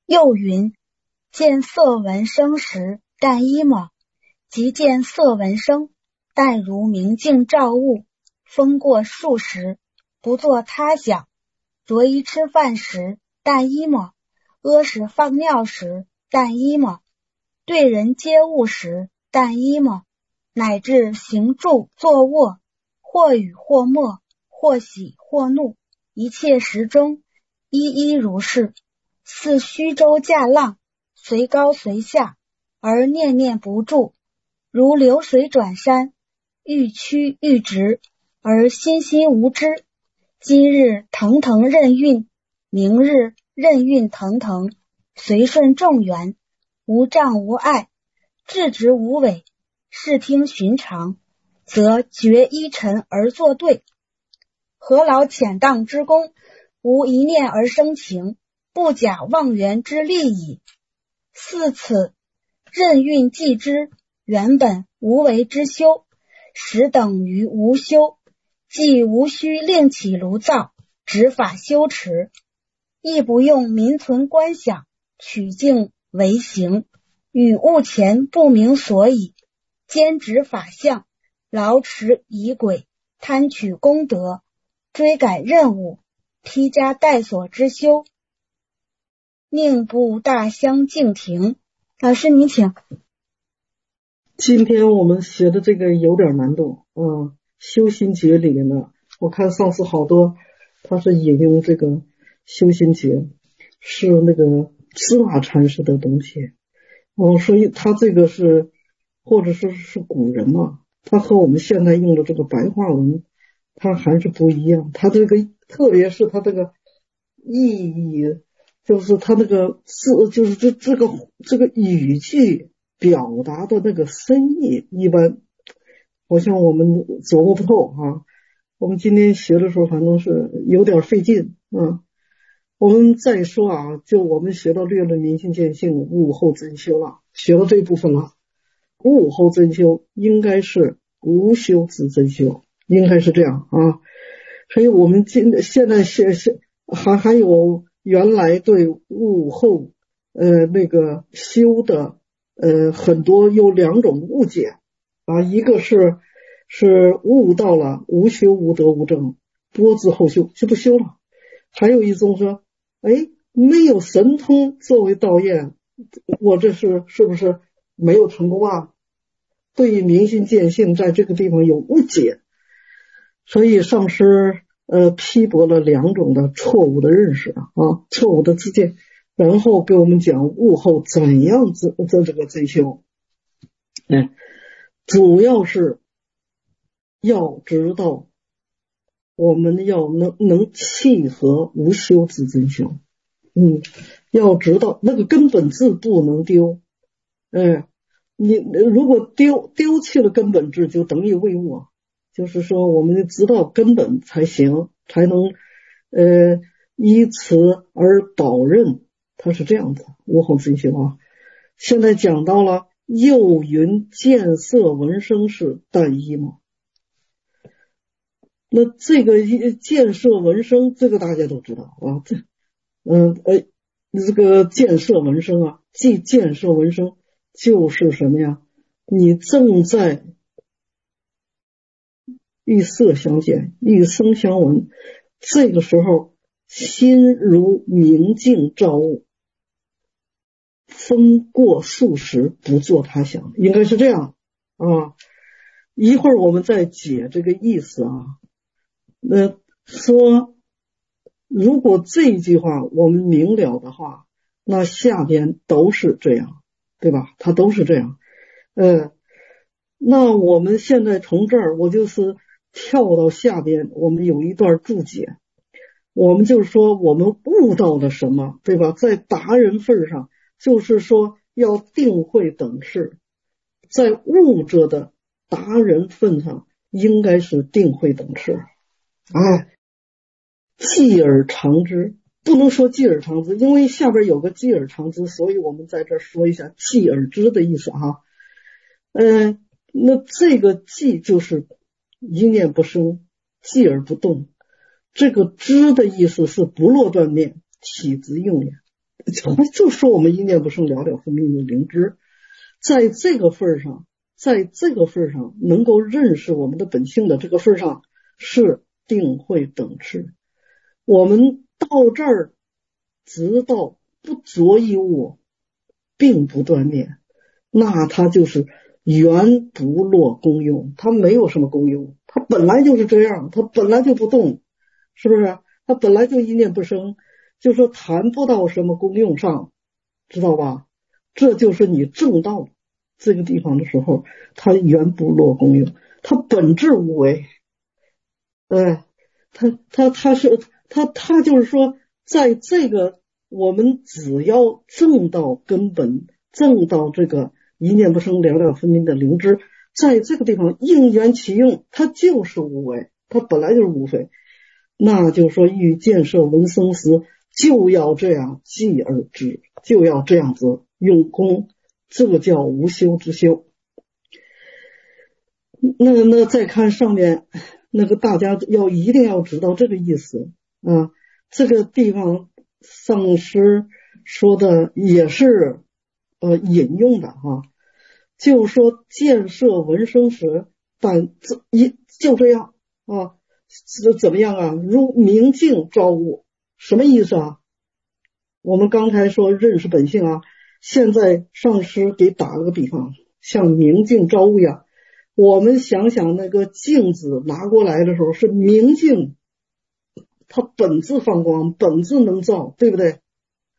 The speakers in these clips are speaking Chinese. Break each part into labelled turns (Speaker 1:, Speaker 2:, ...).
Speaker 1: 又云：见色闻声时，但一么，即见色闻声，但如明镜照物，风过数时，不作他想。着衣吃饭时，但一么，屙屎放尿时，但一么，对人接物时，但一么，乃至行住坐卧，或语或默，或喜或怒，一切时中，一一如是。似虚舟驾浪，随高随下，而念念不住，如流水转山，愈曲愈直，而心心无知。今日腾腾任运，明日任运腾腾，随顺众缘，无障无碍，至直无伪，视听寻常，则觉依尘而作对。何劳浅荡之功，无一念而生情，不假妄缘之利矣。似此任运既之，原本无为之修，实等于无修，既无需另起炉灶，执法修持，亦不用民存观想，取径为行，与物前不明所以，兼执法相，劳持仪轨，贪取功德，追赶任务，披加带所之修，宁不大相径庭。老师您请。
Speaker 2: 今天我们学的这个有点难度修心诀里面呢，我看上次好多他是引用这个修心诀是那个支那禅师的东西所以他这个是或者说是古人嘛，他和我们现在用的这个白话文他还是不一样，他这个特别是他这个意义，就是他那个字，就是这个语句表达的那个深意，一般好像我们琢磨不透我们今天学的时候反正是有点费劲我们再说就我们学到略论明心见性，悟后真修了，学到这部分了。悟后真修应该是无修之真修，应该是这样所以我们现在还有原来对悟后那个修的很多有两种误解一个是悟到了无修无得无证，多之后修就不修了，还有一种说没有神通作为道业，我这是不是没有成功对于明心见性在这个地方有误解，所以上师批驳了两种的错误的认识错误的知见，然后给我们讲悟后怎样这个真修主要是要知道我们要能契合无修之真修要知道那个根本质不能丢你如果丢弃了根本质，就等于为物就是说我们知道根本才行，才能依此而保任，它是这样子无后真修现在讲到了又云见色闻声是但一嘛，那这个见色闻声这个大家都知道这个见色闻声即见色闻声就是什么呀？你正在与色相见，与声相闻，这个时候心如明镜照物，风过数时，不作他想，应该是这样一会儿我们再解这个意思说如果这句话我们明了的话，那下边都是这样，对吧？它都是这样那我们现在从这儿我就是跳到下边，我们有一段注解，我们就是说我们悟到了什么，对吧？在达人份上就是说要定慧等事，在悟者的达人份上应该是定慧等事继而长之，不能说继而长之，因为下边有个继而长之，所以我们在这儿说一下继而之的意思那这个继就是一念不生，继而不动，这个知的意思是不落断念，体直应念， 就说我们一念不生，了了分明的灵知，在这个份上能够认识我们的本性的这个份上，是定慧等持。我们到这儿，直到不着一物，并不断灭，那它就是原不落功用，它没有什么功用，它本来就是这样，它本来就不动，是不是？它本来就一念不生，就说谈不到什么功用上，知道吧？这就是你正到这个地方的时候，它原不落功用，它本质无为。他就是说，在这个我们只要证到根本，证到这个一念不生，了了分明的灵知，在这个地方应缘其用，它就是无为，它本来就是无非。那就是说，欲建设闻生时，就要这样继而知，就要这样子用功，这个叫无修之修。那再看上面那个，大家一定要知道这个意思啊。这个地方上师说的也是引用的哈，就说建设闻生时，但就这样啊，怎么样啊？如明镜照物，什么意思啊？我们刚才说认识本性啊，现在上师给打了个比方，像明镜照物呀。我们想想那个镜子拿过来的时候是明镜，它本质放光，本质能照，对不对？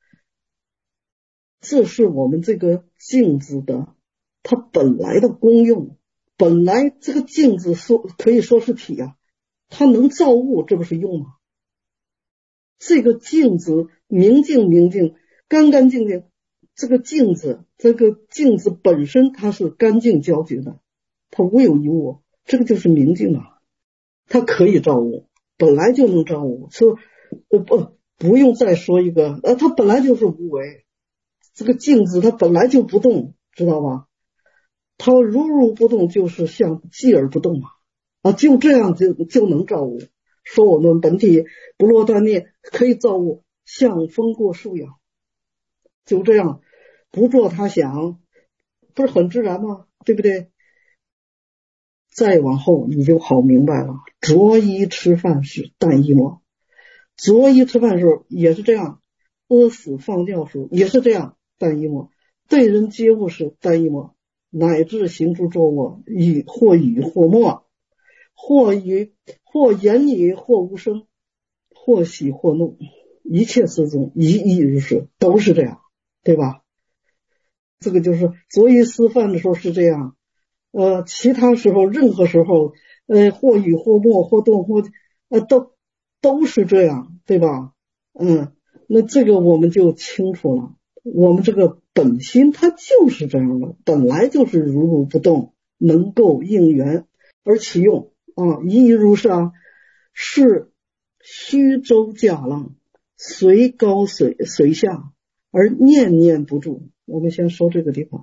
Speaker 2: 这是我们这个镜子的它本来的功用，本来这个镜子可以说是体啊，它能照物，这不是用吗？这个镜子明镜干干净净，这个镜子本身它是干净焦绝的，它无有一物，这个就是明镜啊，它可以照物，本来就能照物，说不用再说一个，它本来就是无为，这个镜子它本来就不动，知道吧？它如不动，就是像寂而不动啊，就这样就能照物。说我们本体不落断灭，可以造物，像风过树样，就这样不做他想，不是很自然吗？对不对？再往后你就好明白了，着衣吃饭时淡一抹，着衣吃饭的时候也是这样，屙死放尿时也是这样，淡一抹，对人接物时淡一抹，乃至行住坐卧，或语或默，或言语或无声，或喜或怒，一切事中一意如是，都是这样，对吧？这个就是着衣吃饭的时候是这样，其他时候任何时候或语或默或动或都是这样，对吧？那这个我们就清楚了，我们这个本心它就是这样的，本来就是如不动，能够应缘而其用啊，一意如是啊，是虚舟驾浪，随高随下，而念念不住。我们先说这个地方，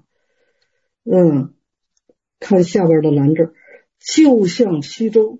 Speaker 2: 看下边的栏字，就像虚舟，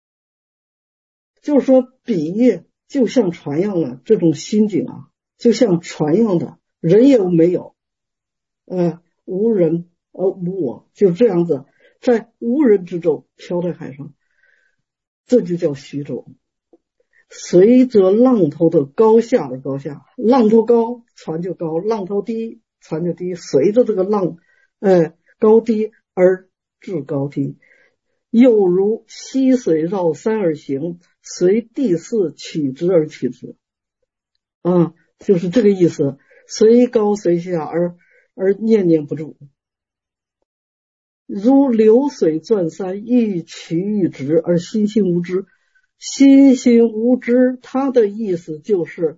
Speaker 2: 就是说比喻就像船样的这种心境啊，就像船样的，人也没有，无人无我，就这样子，在无人之中飘在海上，这就叫虚舟。随着浪头的高下而高下，浪头高船就高，浪头低船就低，随着这个浪高低而至高低，又如溪水绕山而行，随地势取之而取之，就是这个意思，随高随下而念念不住，如流水转山，欲取欲直而心性无知。心心无知，它的意思就是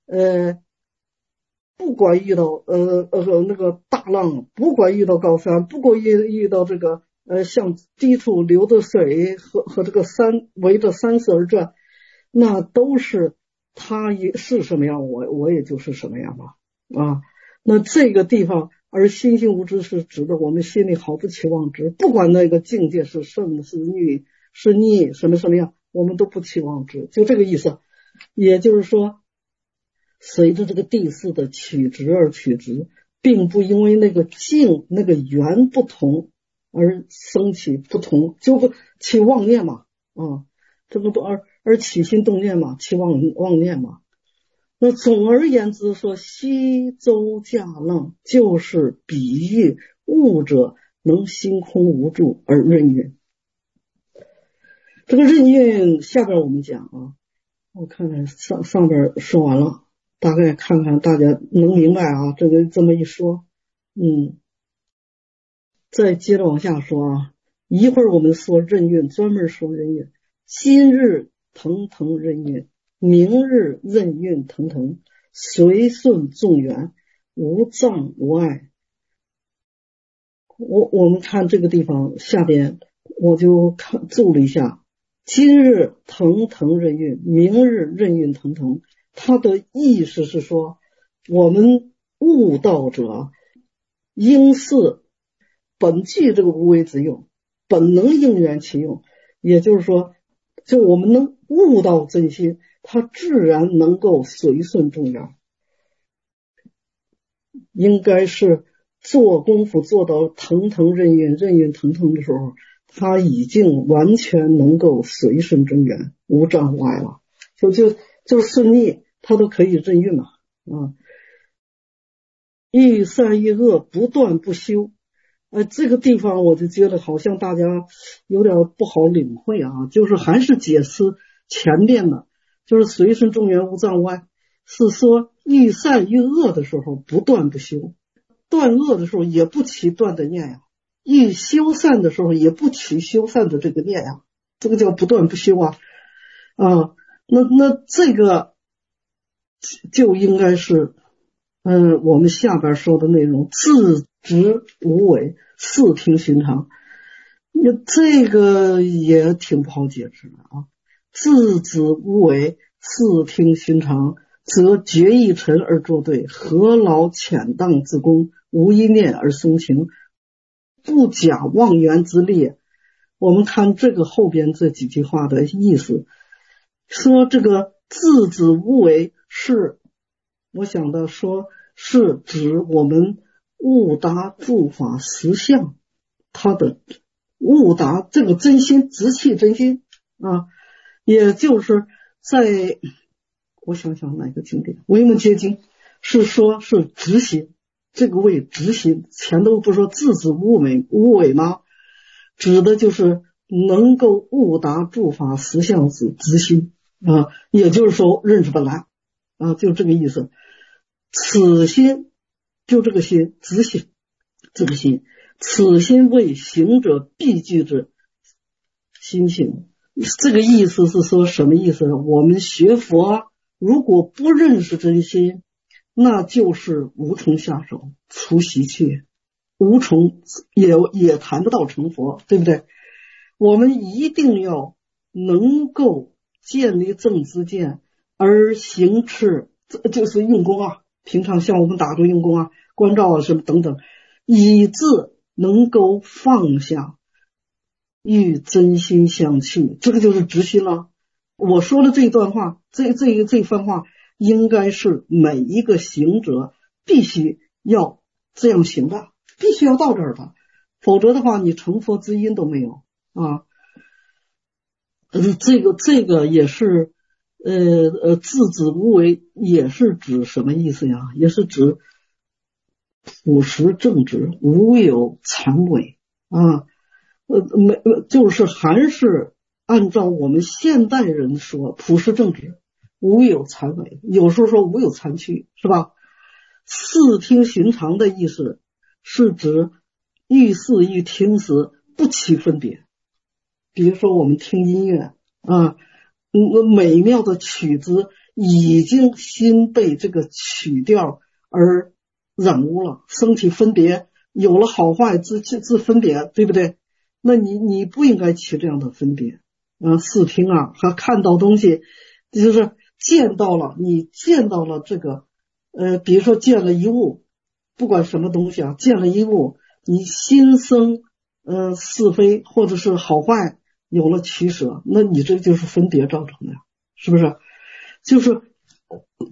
Speaker 2: 不管遇到那个大浪，不管遇到高山，不管遇到这个像低处流的水和这个山围着山势而转，那都是它也是什么样，我也就是什么样吧啊。那这个地方而心性无知是指的我们心里毫不期望知，不管那个境界是胜是逆是逆什么样，我们都不期望知，就这个意思。也就是说， 随着这个地势的曲直而曲直，并不因为那个境那个缘不同而升起不同，就不起妄念嘛，这个不而起心动念嘛，起妄念嘛。那总而言之说，西周驾浪就是比喻悟者能心空无助而任运。这个任运下边我们讲啊，我看看上边说完了，大概看看大家能明白啊，这个这么一说，再接着往下说啊。一会儿我们说任运，专门说任运。今日腾腾任运，明日任运腾腾，随顺众缘，无障无碍。我们看这个地方下边，我就注了一下，今日腾腾任运，明日任运腾腾。它的意思是说，我们悟道者应是本具这个无为之用，本能应缘其用，也就是说，就我们能悟到真心，它自然能够随顺众缘。应该是做功夫做到腾腾任运，任运腾腾的时候，他已经完全能够随顺众缘，无障无碍了，就顺利，他都可以任运了啊。欲善欲恶，不断不休。这个地方我就觉得好像大家有点不好领会啊，就是还是解释前面的，就是随顺众缘无障无碍，是说欲善欲恶的时候不断不休，断恶的时候也不起断的念呀，欲修善的时候也不起修善的这个念呀，这个叫不断不休啊。那这个就应该是我们下边说的内容，自执无为，视听寻常。这个也挺不好解释的啊。自执无为，视听寻常，则决一尘而作对，何劳浅荡之功，无一念而生情，不假妄缘之力。我们看这个后边这几句话的意思，说这个自执无为是，我想到说是指我们悟达诸法实相，它的悟达这个真心直气真心啊，也就是在我想想哪个经典，维摩诘经是说是直心，这个为直心，前头不说自执无为吗？指的就是能够悟达诸法实相之直心啊，也就是说认识本来啊，就这个意思。此心就这个心，直心这个心，此心为行者必具之心性。这个意思是说什么意思呢？我们学佛如果不认识真心，那就是无从下手，除习气，无从也谈不到成佛，对不对？我们一定要能够建立正知见，而行持，就是用功啊，平常像我们打坐用功啊，关照啊什么等等，以致能够放下，与真心相契，这个就是直心了。我说的这段话，这番话，应该是每一个行者必须要这样行的，必须要到这儿的，否则的话，你成佛之因都没有啊。这个也是自执无为，也是指什么意思呀？也是指朴实正直，无有残违啊。就是还是按照我们现代人说，朴实正直，无有残违，有时候说无有残缺，是吧？视听寻常的意思是指遇事遇听时不起分别。比如说我们听音乐啊，美妙的曲子已经心被这个曲调而染污了，升起分别，有了好坏之分别，对不对？那你不应该起这样的分别视听啊和看到东西，就是见到了，你见到了这个比如说见了一物，不管什么东西啊，见了一物，你心生是非或者是好坏有了取舍，那你这就是分别造成的，是不是？就是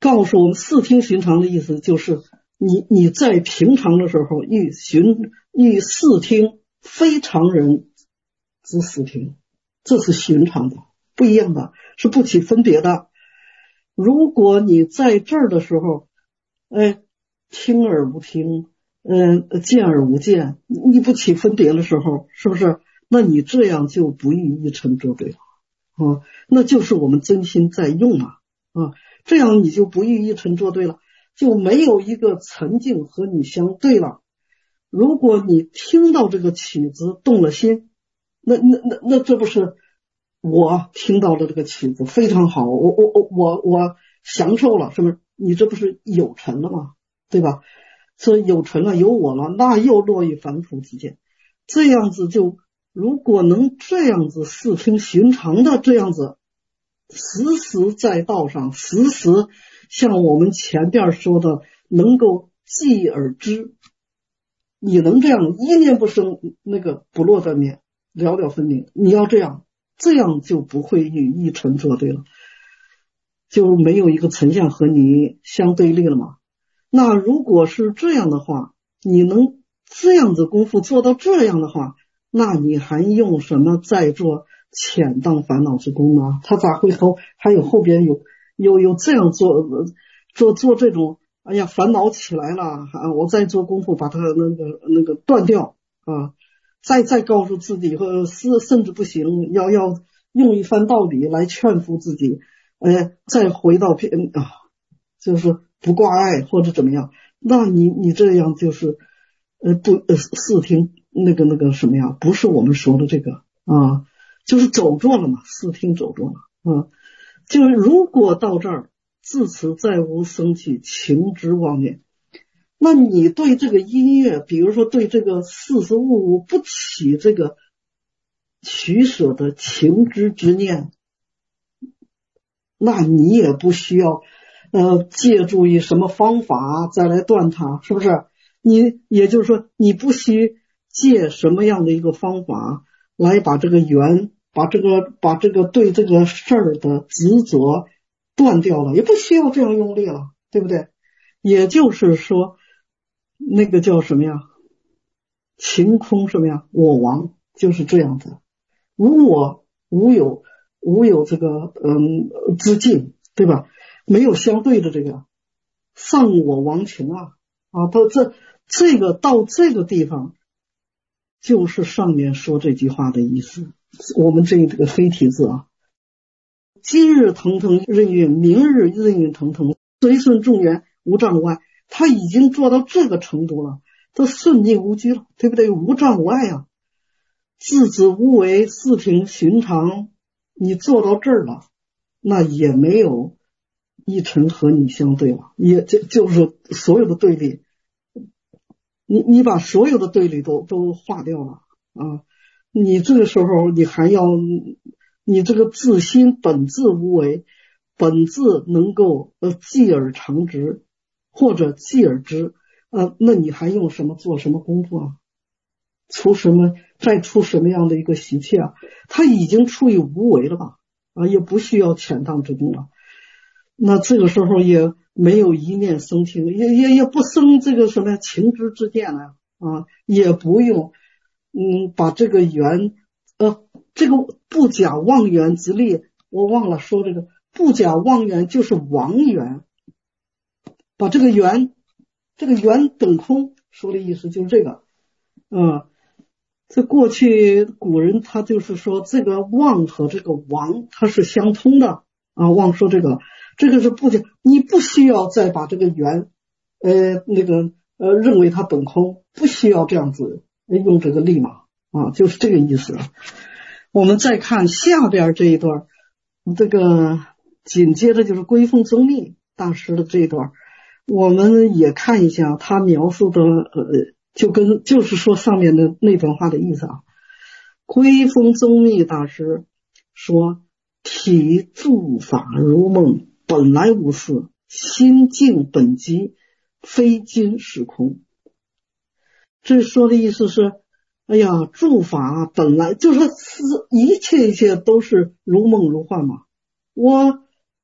Speaker 2: 告诉我们视听寻常的意思就是你在平常的时候欲视听非常人之视听，这是寻常的，不一样的，是不起分别的。如果你在这儿的时候听而无听，见而无见，你不起分别的时候，是不是？那你这样就不与一尘作对了啊，那就是我们真心在用啊，这样你就不与一尘作对了，就没有一个沉静和你相对了。如果你听到这个曲子动了心，那这不是我听到了这个曲子非常好，我享受了，是不是？你这不是有尘了吗？对吧？所以有尘了，有我了，那又落于凡夫之见。这样子就如果能这样子视听寻常的这样子，时时在道上，时时像我们前边说的，能够继而知。你能这样一念不生，那个不落断灭，了了分明。你要这样就不会与一尘作对了，就没有一个尘相和你相对立了嘛。那如果是这样的话，你能这样子功夫做到这样的话，那你还用什么再做浅荡烦恼之功呢？他咋会还有后边有这样做这种，哎呀烦恼起来了啊，我再做功夫把它那个断掉啊，再告诉自己和甚至不行，要用一番道理来劝服自己，再回到就是不挂碍或者怎么样，那你这样就是视听那个什么呀，不是我们说的这个啊，就是走错了嘛，视听走错了啊。就是如果到这儿自此再无生起情之妄念，那你对这个音乐，比如说对这个事实物物不起这个取舍的情之执念，那你也不需要借助于什么方法再来断它，是不是？你也就是说你不需借什么样的一个方法来把这个缘，把这个对这个事儿的执着断掉了，也不需要这样用力了，对不对？也就是说那个叫什么呀，晴空什么呀，我亡，就是这样子，无我无有这个之境，对吧？没有相对的这个丧我亡情啊，到这个到这个地方，就是上面说这句话的意思。我们这个非体字啊，今日腾腾任运，明日任运腾腾，随顺众缘，无障无碍。他已经做到这个程度了，都顺境无拘了，对不对？无障无碍啊，自止无为，视听寻常，你做到这儿了，那也没有一尘和你相对了，也就是所有的对立，你把所有的对立都化掉了啊！你这个时候你还要你这个自心本质无为，本质能够继而常直，或者继而知，那你还用什么做什么功夫啊？再出什么样的一个习气啊？他已经处于无为了吧？也不需要浅荡之功了。那这个时候也没有一念生情，也不生这个什么情之之见了也不用把这个缘这个不假妄缘之力，我忘了说这个不假妄缘就是妄缘，把这个缘等空说的意思就是这个这过去古人他就是说这个妄和这个亡它是相通的妄说这个是不假，你不需要再把这个缘认为它本空，不需要这样子用这个力嘛就是这个意思。我们再看下边这一段，这个紧接着就是归凤宗密大师的这一段，我们也看一下他描述的就是说上面的那段话的意思啊。归凤宗密大师说，体住法如梦，本来无事，心境本寂，非今时空。这说的意思是，哎呀，住法本来就是一切都是如梦如幻嘛。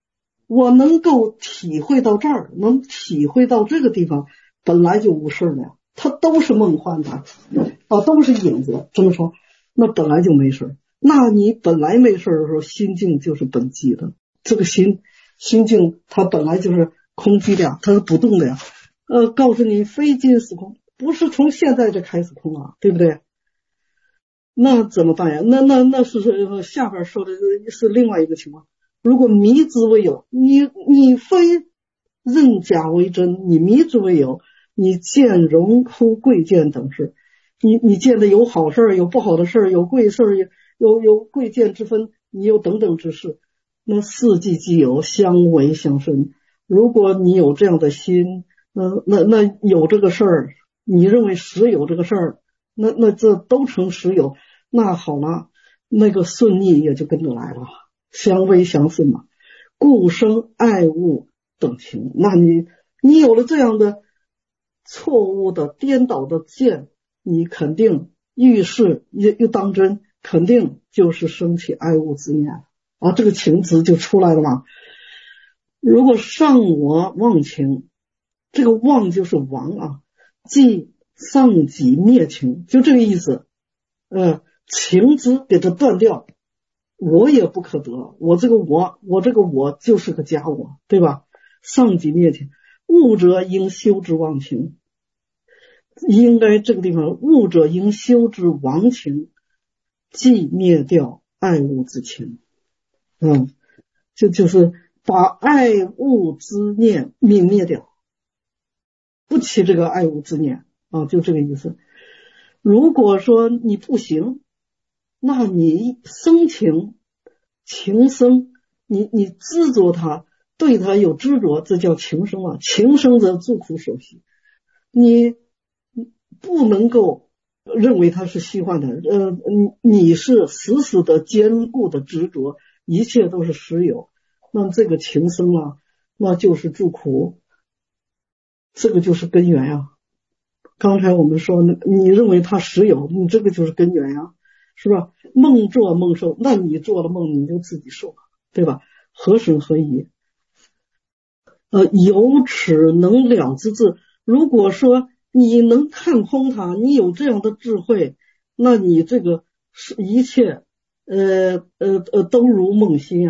Speaker 2: 我能够体会到这儿，能体会到这个地方，本来就无事了呀，它都是梦幻的都是影子，这么说那本来就没事。那你本来没事的时候，心境就是本寂的，这个心境它本来就是空寂的呀，它是不动的呀。告诉你非今死空，不是从现在就开始空啊，对不对？那怎么办呀？那是下边说的是另外一个情况。如果迷之为有，你非认假为真，你迷之为有，你见荣枯贵贱等事，你见的有好事有不好的事有贵事有贵贱之分，你有等等之事，那四季既有，相为相生。如果你有这样的心，那有这个事儿，你认为实有这个事儿，那这都成实有，那好了，那个顺逆也就跟着来了，相为相顺嘛，故生爱恶等情。那你有了这样的错误的颠倒的见，你肯定遇事又当真，肯定就是生起爱恶之念这个情执就出来了嘛。如果上我忘情，这个忘就是亡即丧己灭情，就这个意思。情执给它断掉，我也不可得，我这个我就是个假我，对吧？丧己灭情，悟者应修之忘情，应该这个地方悟者应修之忘情，即灭掉爱恶之情。就是把爱恶之念泯灭掉，不起这个爱恶之念就这个意思。如果说你不行，那你生情生，你执着它，对它有执着，这叫情生啊。情生则诸苦所系，你不能够认为它是虚幻的，你是死死的坚固的执着，一切都是实有，那这个情生那就是诸苦，这个就是根源呀。刚才我们说你认为它实有，你这个就是根源呀，是吧？梦做梦受，那你做了梦你就自己受，对吧？何审何疑？有齿能了之智，如果说你能看空它，你有这样的智慧，那你这个一切都如梦心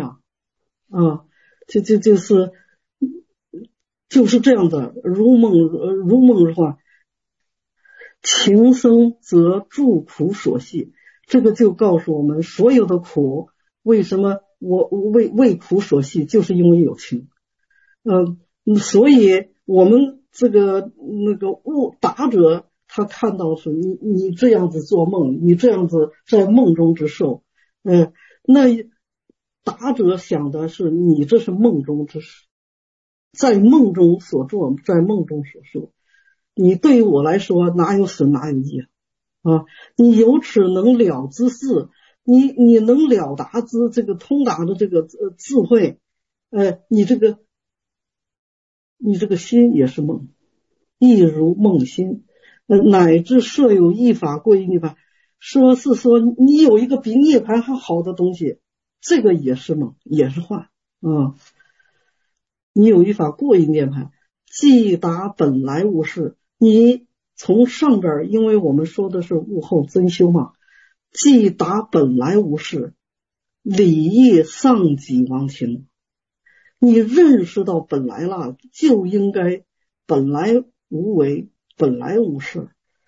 Speaker 2: 就是这样的，如梦的话，情生则诸苦所系，这个就告诉我们所有的苦，为什么我为苦所系，就是因为有情。所以我们这个达者，他看到是你这样子做梦，你这样子在梦中之受，那达者想的是你这是梦中之事，在梦中所做，在梦中所受，你对于我来说哪有损哪有益你有齿能了之事，你能了达之这个通达的这个智慧，你这个心也是梦，亦如梦心，乃至设有一法过于涅槃，说你有一个比涅槃还好的东西，这个也是梦，也是幻你有一法过于涅槃，即达本来无事。你从上边，因为我们说的是悟后真修嘛，即达本来无事，理义丧己忘情。你认识到本来了，就应该本来无为，本来无事，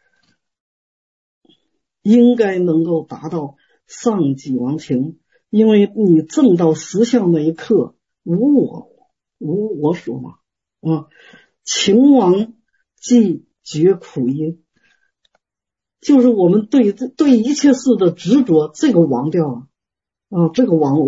Speaker 2: 应该能够达到丧己忘情。因为你证到实相那一刻，无我所嘛情亡即绝苦因，就是我们对一切事的执着，这个亡掉了这个亡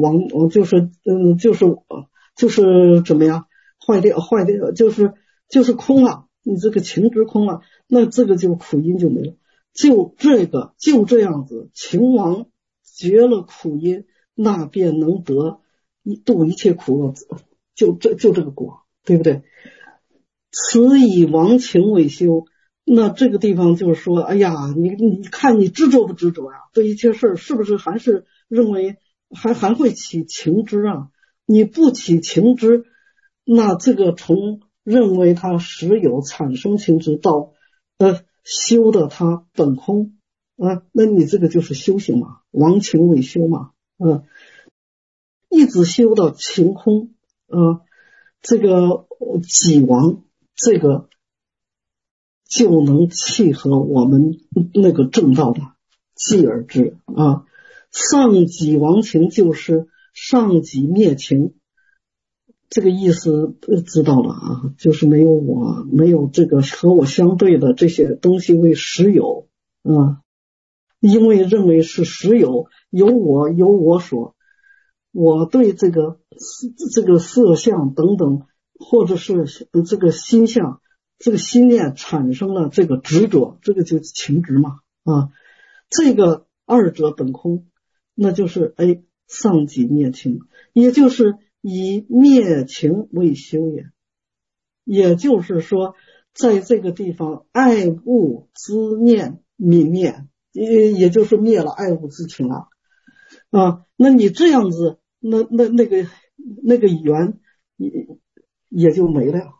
Speaker 2: 就是怎么样坏掉，就是空了，你这个情执空了，那这个就苦因就没了。就这样子，情亡绝了苦因，那便能得度一切苦厄，就这个果，对不对？此以亡情为修，那这个地方就是说，哎呀，你看你执着不执着呀？对一切事是不是还是认为还会起情执你不起情执，那这个从认为它实有产生情执到修的它本空那你这个就是修行嘛，亡情未修嘛一直修到情空这个己亡，这个就能契合我们那个正道的继而知上己亡情就是上己灭情，这个意思知道了就是没有我，没有这个和我相对的这些东西为实有因为认为是实有，有我所，我对这个色相等等，或者是这个心相，这个心念产生了这个执着，这个就是情执嘛这个二者本空，那就是上己灭情，也就是以灭情为修也。也就是说在这个地方爱恶之念泯灭，也就是灭了爱恶之情了那你这样子那个缘也就没了，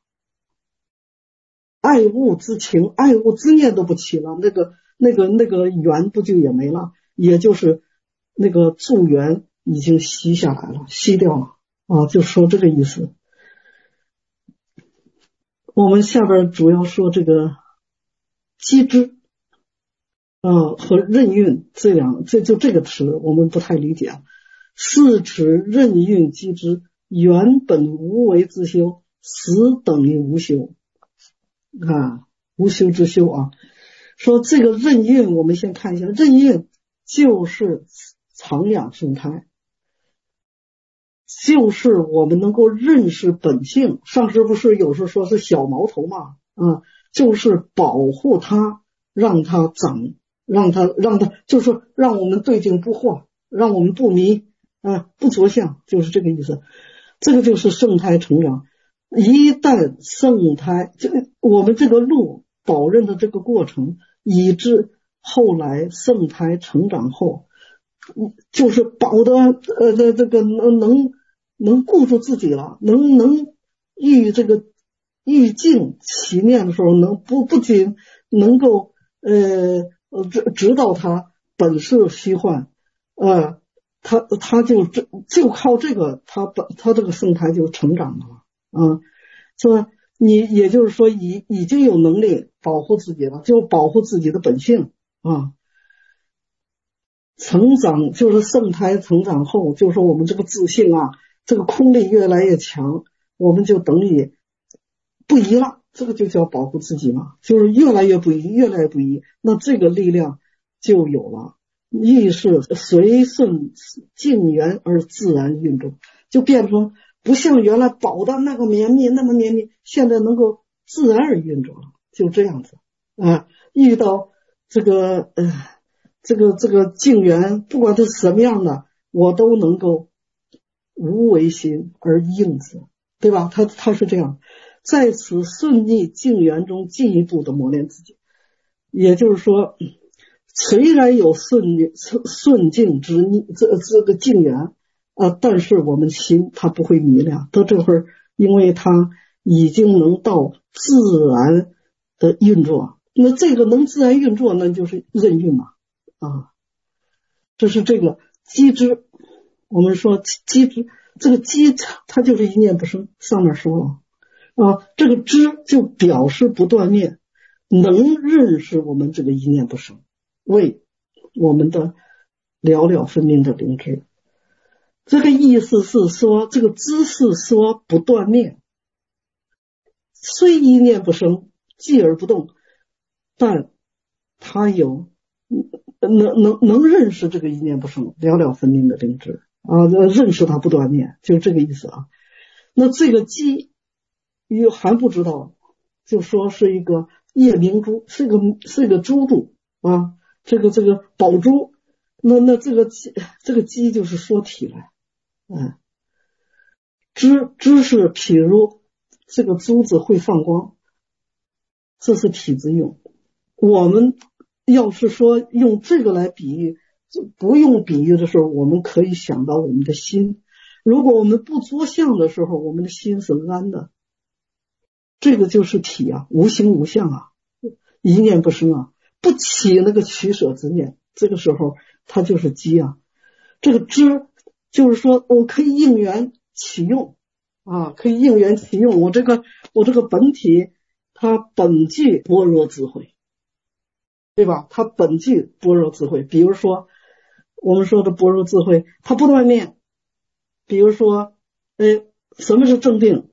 Speaker 2: 爱恶之情爱恶之念都不起了，那个缘不就也没了，也就是那个助缘已经吸下来了，吸掉了就说这个意思。我们下边主要说这个机知和任运这个词我们不太理解。是指任运机知原本无为之修，实等于无修无修之修说这个任运，我们先看一下，任运就是常养生态，就是我们能够认识本性。上师不是有时候说是小毛头嘛就是保护它，让它长，让它就是让我们对境不惑，让我们不迷不着相，就是这个意思。这个就是圣胎成长。一旦圣胎我们这个路保任的这个过程，以致后来圣胎成长后就是保的这个能顾住自己了，能欲静其念的时候，不仅能够知道他本是虚幻他就靠这个他这个圣胎就成长了是吧？你也就是说已经有能力保护自己了，就保护自己的本性成长就是圣胎成长后，就是说我们这个自信这个空力越来越强，我们就等于不疑了，这个就叫保护自己嘛，就是越来越不疑，越来越不疑，那这个力量就有了。意识随顺境缘而自然运动，就变成不像原来保的那个绵密那么绵密，现在能够自然而运作了，就这样子遇到这个境缘，不管它是什么样的，我都能够无为心而应之，对吧？他是这样，在此顺逆境缘中进一步的磨练自己。也就是说虽然有顺境之逆这个境缘但是我们心它不会迷了，到这会儿因为它已经能到自然的运作，那这个能自然运作那就是任运嘛这是这个机知。我们说机知，这个机它就是一念不生，上面说了这个知就表示不断灭，能认识我们这个一念不生，为我们的了了分明的灵知。这个意思是说，这个知是说不断灭，虽一念不生，继而不动，但他有能认识这个一念不生，了了分明的灵知认识它不断灭，就这个意思那这个机还不知道，就说是一个夜明珠，是个珠珠这个宝珠，那这个机就是说体来知是譬如这个珠子会放光，这是体之用。我们要是说用这个来比喻，不用比喻的时候，我们可以想到我们的心， 如果我们不作相的时候，我们的心是安的，这个就是体啊，无形无相啊，一念不生啊，不起那个取舍之念，这个时候它就是机啊。这个知就是说我可以应缘起用啊，可以应缘起用。我这个本体它本具般若智慧，对吧？它本具般若智慧。比如说我们说的般若智慧，它不断念。比如说什么是正定？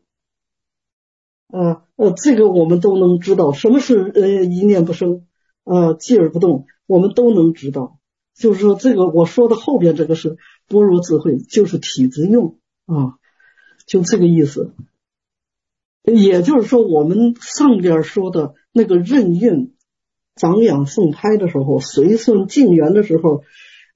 Speaker 2: 这个我们都能知道。什么是一念不生寂而不动，我们都能知道。就是说这个我说的后边这个是般若智慧，就是体之用啊，就这个意思。也就是说我们上边说的那个任运长养奉胎的时候，随顺境缘的时候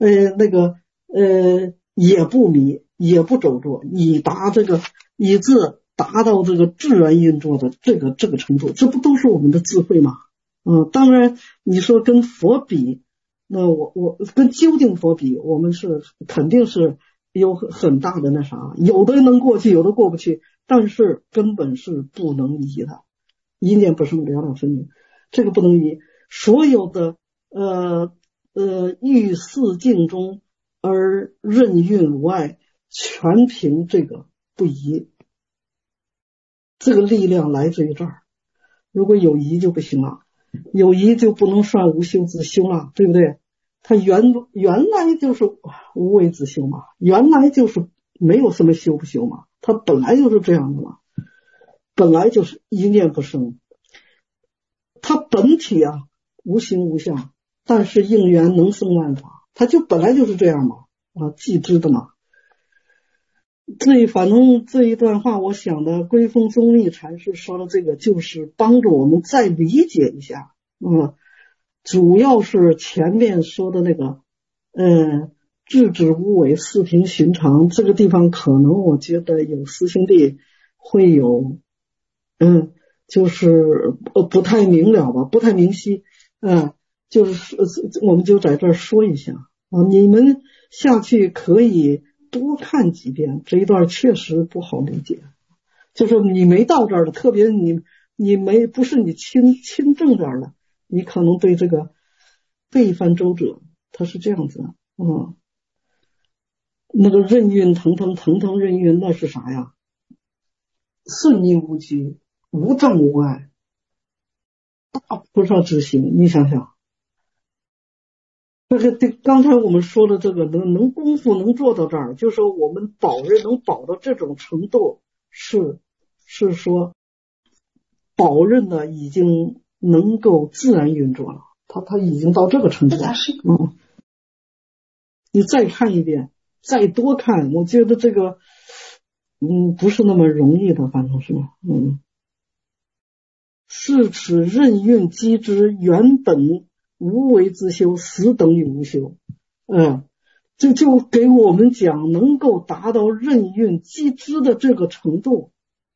Speaker 2: 也不迷也不走弱，以致达到这个自然运作的这个程度，这不都是我们的智慧吗？当然你说跟佛比，那我跟究竟佛比，我们是肯定是有很大的那啥，有的能过去，有的过不去，但是根本是不能移的，一念不生，两两分明，这个不能移。所有的遇四境中而任运无碍，全凭这个不移，这个力量来自于这儿。如果有疑就不行了，有疑就不能算无修自修了，对不对？它原来就是无为自修嘛，原来就是没有什么修不修嘛，它本来就是这样的嘛，本来就是一念不生。它本体啊无形无相，但是应缘能生万法，它就本来就是这样嘛，既知的嘛。反正这一段话，我想的归峰宗立禅师说的这个，就是帮助我们再理解一下。主要是前面说的那个，智止无为，四平寻常，这个地方可能我觉得有师兄弟会有，就是不太明了吧，不太明晰，就是我们就在这儿说一下啊，你们下去可以多看几遍，这一段确实不好理解，就是你没到这儿的，特别你不是你亲证这儿的，你可能对这个背翻周者他是这样子的，那个任运腾腾任运，那是啥呀？顺逆无拘，无障无碍，大菩萨之行。你想想，这个刚才我们说的这个能功夫能做到这儿，就是说我们保任能保到这种程度，是说保任呢已经能够自然运作了，他已经到这个程度了。你再看一遍，再多看，我觉得这个不是那么容易的，反正是是此任运机之原本无为之修，实等于无修。就给我们讲能够达到任运机之的这个程度，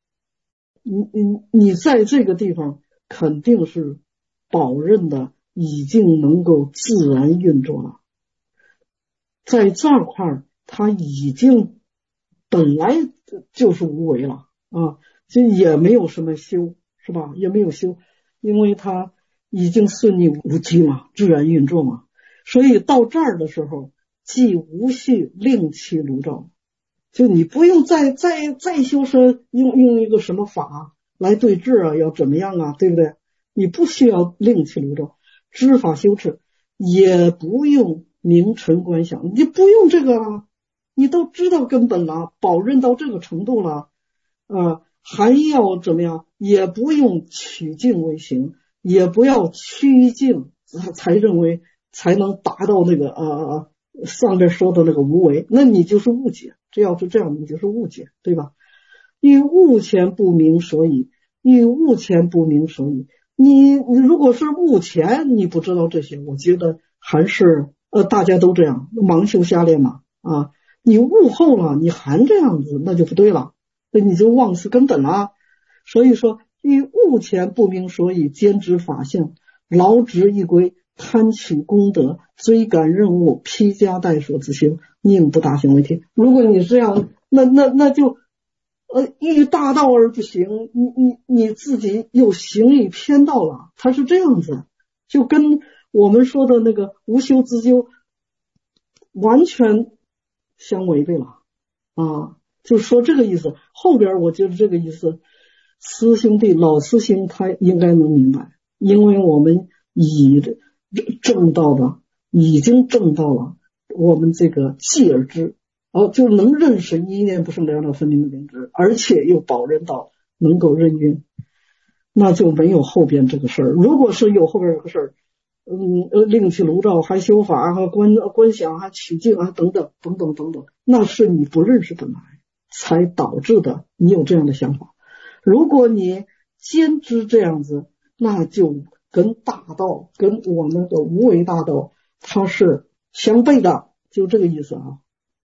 Speaker 2: 你在这个地方肯定是保任的已经能够自然运作了，在这块它已经本来就是无为了就也没有什么修，是吧？也没有修，因为它已经顺逆无拘嘛，自然运作嘛，所以到这儿的时候即无需另起炉灶，就你不用再修身，用一个什么法来对治啊，要怎么样啊，对不对？你不需要另起炉灶，知法修持，也不用名尘观想，你不用这个了，你都知道根本了，保任到这个程度了，还要怎么样？也不用取境为行，也不要趋境，才认为才能达到那个上面说的那个无为，那你就是误解。这要是这样，你就是误解，对吧？欲物前不明所以，欲物前不明所以。你如果是物前你不知道这些，我觉得还是大家都这样盲修瞎练嘛你物后了，你还这样子，那就不对了，那你就忘失根本了。所以说，欲物前不明所以，坚持法性，劳执一归，贪取功德，追赶任务，披枷带锁之修，宁不大行为体。如果你这样那就欲大道而不行，你自己又行于偏道了，他是这样子，就跟我们说的那个无修自修完全相违背了啊，就说这个意思。后边我觉得这个意思，师兄弟老师兄他应该能明白，因为我们已经证到了我们这个继而知，就能认识一念不生两两分明的明知，而且又保任到能够任运，那就没有后边这个事儿。如果是有后边这个事儿，另起炉灶还修法还观想还取境啊等等，那是你不认识本来才导致的，你有这样的想法。如果你坚知这样子，那就跟大道跟我们的无为大道它是相悖的，就这个意思啊。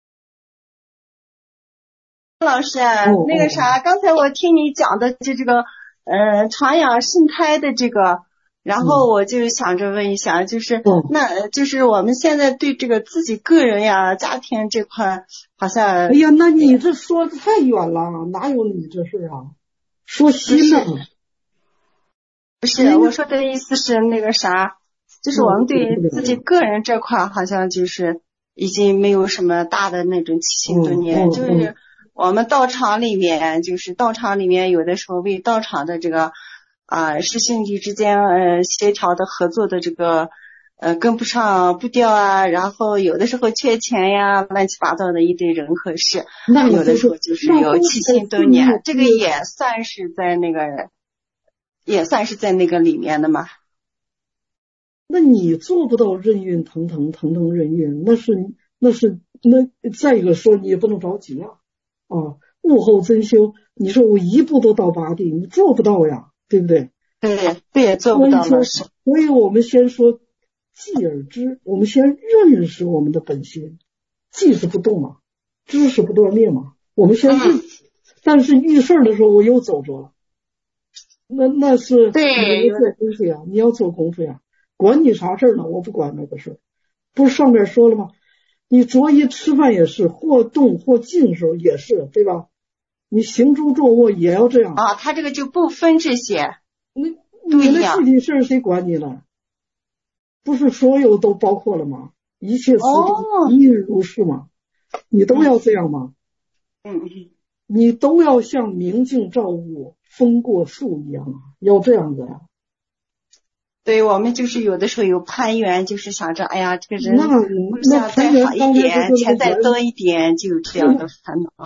Speaker 3: 老师，那个啥，刚才我听你讲的就这个传养圣胎的这个，然后我就想着问一下，就是那就是我们现在对这个自己个人呀、家庭这块，好像
Speaker 2: 哎呀，那你这说的太远了，哪有你这事啊？说心呢？
Speaker 3: 不是，我说的意思是那个啥，就是我们对自己个人这块，好像就是已经没有什么大的那种起心动念，就是我们道场里面，有的时候为道场的这个师兄弟之间协调的合作的这个跟不上步调啊，然后有的时候缺钱呀，乱七八糟的一堆人和事，有的时候就是有起心动念，这个也算是在那个里面的嘛。
Speaker 2: 那你做不到任运腾腾任运，那再一个说你也不能着急啊，物后增修，你说我一步都到八地，你做不到呀，对不对？
Speaker 3: 对，做不到了。
Speaker 2: 所以我们先说继而知，我们先认识我们的本心，继是不动嘛，知是不断灭嘛，我们先认识。但是遇事的时候我又走着了，那是你要做功夫呀，你要做功夫呀，管你啥事呢？我不管那个事，不是上面说了吗？你着衣吃饭也是，或动或静的时候也是，对吧？你行住坐卧也要这样
Speaker 3: 啊，他这个就不分这些，
Speaker 2: 你的具体事谁管你了？不是所有都包括了吗？一切思一如是吗？你都要这样吗？你都要像明镜照物，风过树一样，要这样子呀。
Speaker 3: 对，我们就是有的时候有攀缘，就是想着，哎呀，这个人
Speaker 2: 那
Speaker 3: 再好一点，钱再多一点，就有这样的烦恼。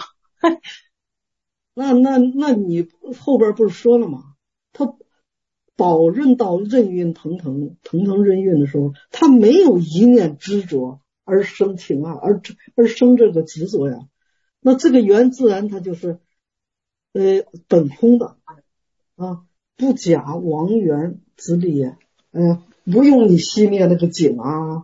Speaker 2: 那你后边不是说了吗？他保任到任运腾腾任运的时候，他没有一念执着而生情啊，而生这个执着呀。那这个缘自然它就是本空的啊，不假王缘之力，不用你熄灭那个景啊，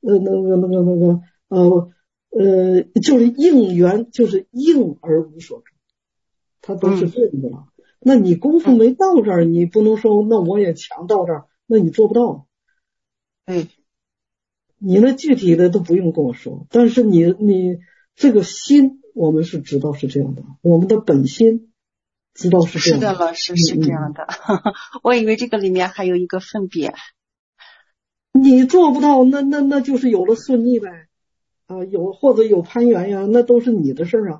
Speaker 2: 就是应缘，就是应而无所住，它都是这样的了。那你功夫没到这儿，你不能说那我也强到这儿，那你做不到。你那具体的都不用跟我说，但是你这个心，我们是知道是这样的，我们的本心知道是这样的。
Speaker 3: 是的，老师是这样的。我以为这个里面还有一个分别。
Speaker 2: 你做不到，那就是有了顺逆呗，或者有攀缘呀，那都是你的事儿啊。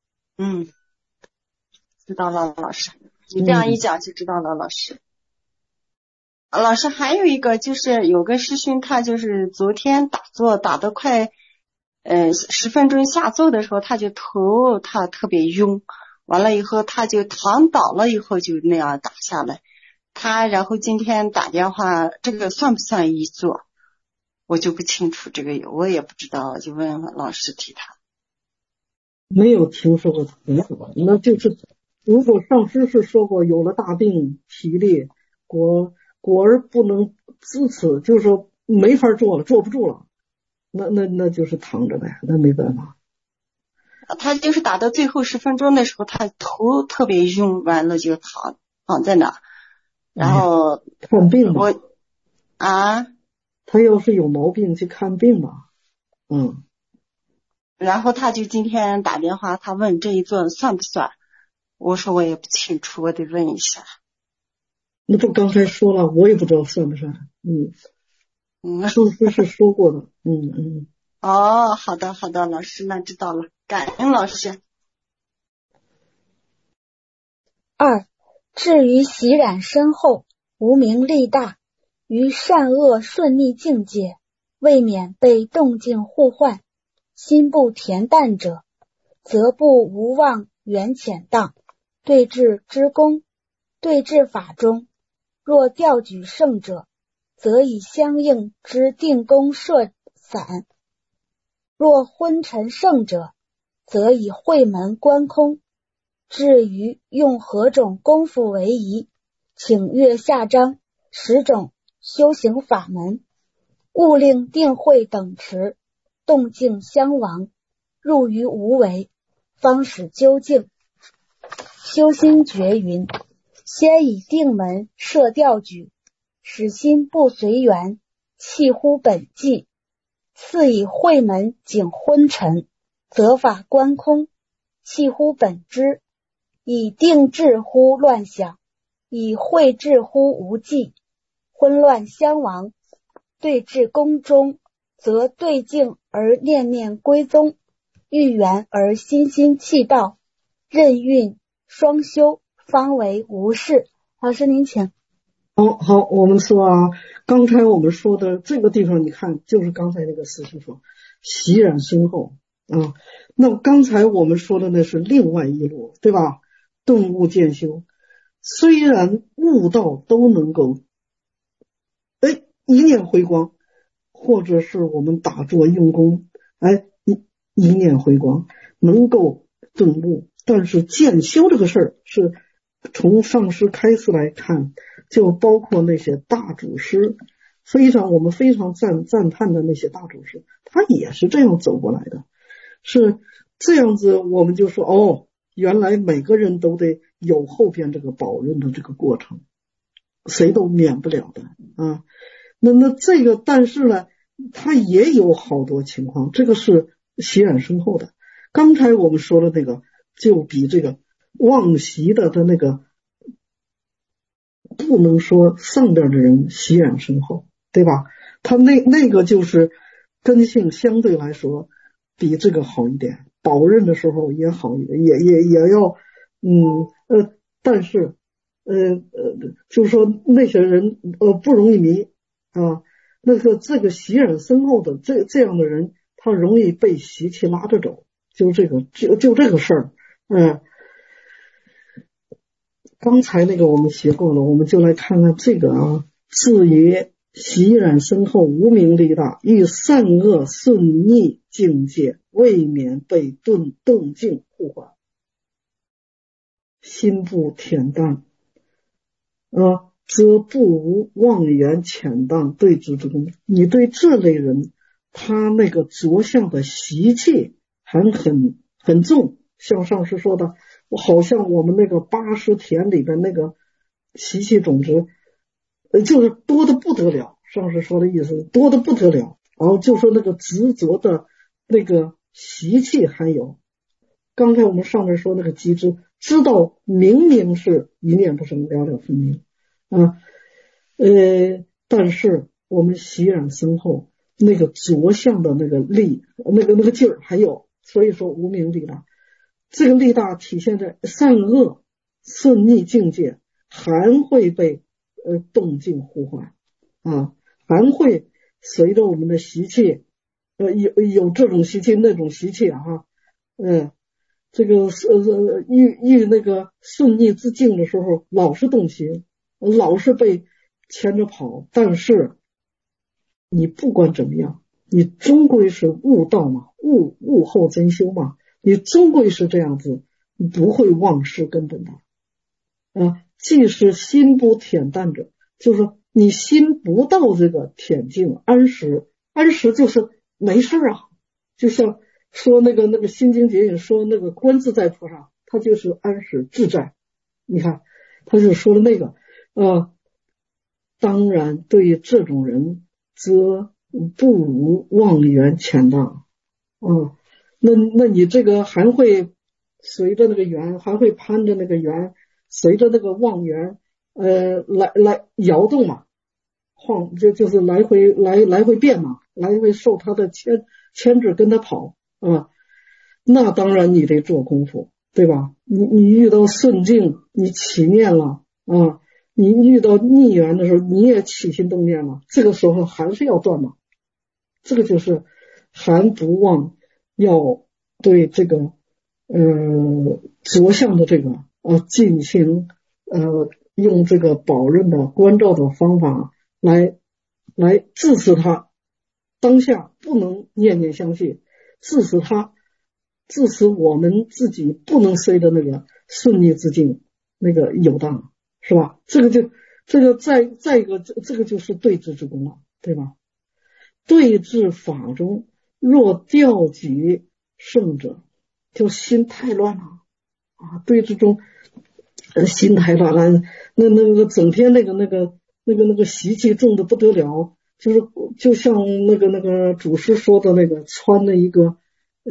Speaker 3: 知道了，老师，你这样一讲就知道了，老师。老师还有一个就是有个师兄，他就是昨天打坐打得快10分钟下坐的时候，他特别晕，完了以后他就躺倒了，以后就那样打下来。然后今天打电话，这个算不算一坐？我就不清楚，这个我也不知道，就问问老师替他。
Speaker 2: 没有听说过那就是如果上师是说过有了大病体力果而不能支持，就是说没法做了，坐不住了，那就是躺着呗，那没办法。
Speaker 3: 他就是打到最后10分钟的时候，他头特别晕，完了就躺在那，然后
Speaker 2: 看病吧。
Speaker 3: 他
Speaker 2: 要是有毛病去看病吧。
Speaker 3: 然后他就今天打电话，他问这一座算不算？我说我也不清楚，我得问一下。
Speaker 2: 那不刚才说了，我也不知道算不算。上次是说过的。
Speaker 3: 哦，好的好的，老师那知道了，感恩老师。
Speaker 1: 2. 至于习染深厚，无明力大，于善恶顺逆境界，未免被动静互换，心不恬淡者，则不无妄缘浅荡，对治之功，对治法中，若调举胜者，则以相应之定功设散；若昏沉胜者，则以会门观空。至于用何种功夫为宜，请阅下章10种修行法门，勿令定慧等持，动静相亡，入于无为，方使究竟。修心诀云：先以定门设调举，使心不随缘，弃乎本际；次以慧门景昏沉，则法观空，弃乎本知；以定治乎乱想，以慧治乎无记，昏乱相亡。对治宫中，则对境而念念归宗，遇缘而心心气道，任运双修，方为无事。老师您请。
Speaker 2: 好，我们说啊，刚才我们说的这个地方，你看就是刚才那个师父说习染深厚啊。那刚才我们说的那是另外一路，对吧？顿悟渐修，虽然悟道都能够一念回光，或者是我们打坐用功，一念回光能够顿悟，但是渐修这个事儿是从上师开始来看，就包括那些大祖师，我们非常赞叹的那些大祖师，他也是这样走过来的，是这样子。我们就说原来每个人都得有后边这个保任的这个过程，谁都免不了的啊。那这个但是呢，他也有好多情况，这个是习染深厚的。刚才我们说的那个就比这个忘习的那个不能说上边的人习染深厚，对吧？他那个就是根性相对来说比这个好一点，保任的时候也好一点，也要但是就是说那些人不容易迷啊。这个习染深厚的这样的人，他容易被习气拉着走，就这个事儿。刚才那个我们学过了，我们就来看看这个啊。至于习染深厚，无明力大，遇善恶顺逆境界，未免被动静互换，心不恬淡则不无妄缘浅荡，对治之功。你对这类人，他那个着相的习气还很重，像上师说的，好像我们那个80田里边那个习气种子就是多的不得了，上师说的意思多的不得了。然后就说那个执着的那个习气还有，刚才我们上面说那个机制，知道明明是一念不生，了了分明但是我们习染深厚，那个着相的那个力，那个劲儿还有，所以说无明力大。这个力大体现在善恶顺逆境界，还会被动静互换还会随着我们的习气有这种习气那种习气这个遇那个顺逆之境的时候，老是动心，老是被牵着跑，但是你不管怎么样，你终归是悟道嘛，悟后真修嘛，你终归是这样子，你不会忘失根本的即使心不恬淡者，就是说你心不到这个恬静安实就是没事就像说那个心经解引说那个观自在菩萨，他就是安实自在。你看他就说的那个当然对于这种人则不无妄缘浅荡那你这个还会随着那个圆，还会攀着那个圆，随着那个望圆来摇动嘛，晃就是来回变嘛，来回受它的牵制跟它跑啊。那当然你得做功夫，对吧？你遇到顺境，你起念了啊，你遇到逆缘的时候，你也起心动念了，这个时候还是要断嘛。这个就是还不忘要对这个着相的这个进行用这个宝刃的关照的方法来致使他当下不能念念相续，致使我们自己不能随着那个顺逆之境那个游荡，是吧？这个再一个这个就是对治之功了，对吧？对治法中若调举圣者，就心太乱了啊！对治中心太乱了，那个整天那个习气重的不得了，就像那个祖师说的那个穿了一个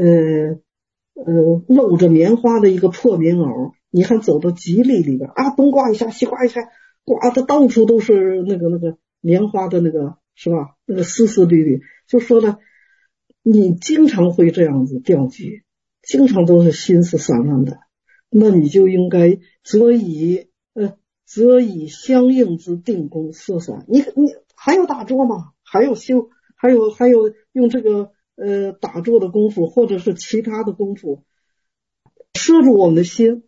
Speaker 2: 露着棉花的一个破棉袄，你看走到吉利里边啊，东刮一下西刮一下，刮的到处都是那个棉花的那个，是吧？那个丝丝缕缕，就说了，你经常会这样子调举，经常都是心思散乱的，那你就应该则以相应之定功摄散。你还有打坐吗？还有修，还有用这个打坐的功夫，或者是其他的功夫，摄住我们的心，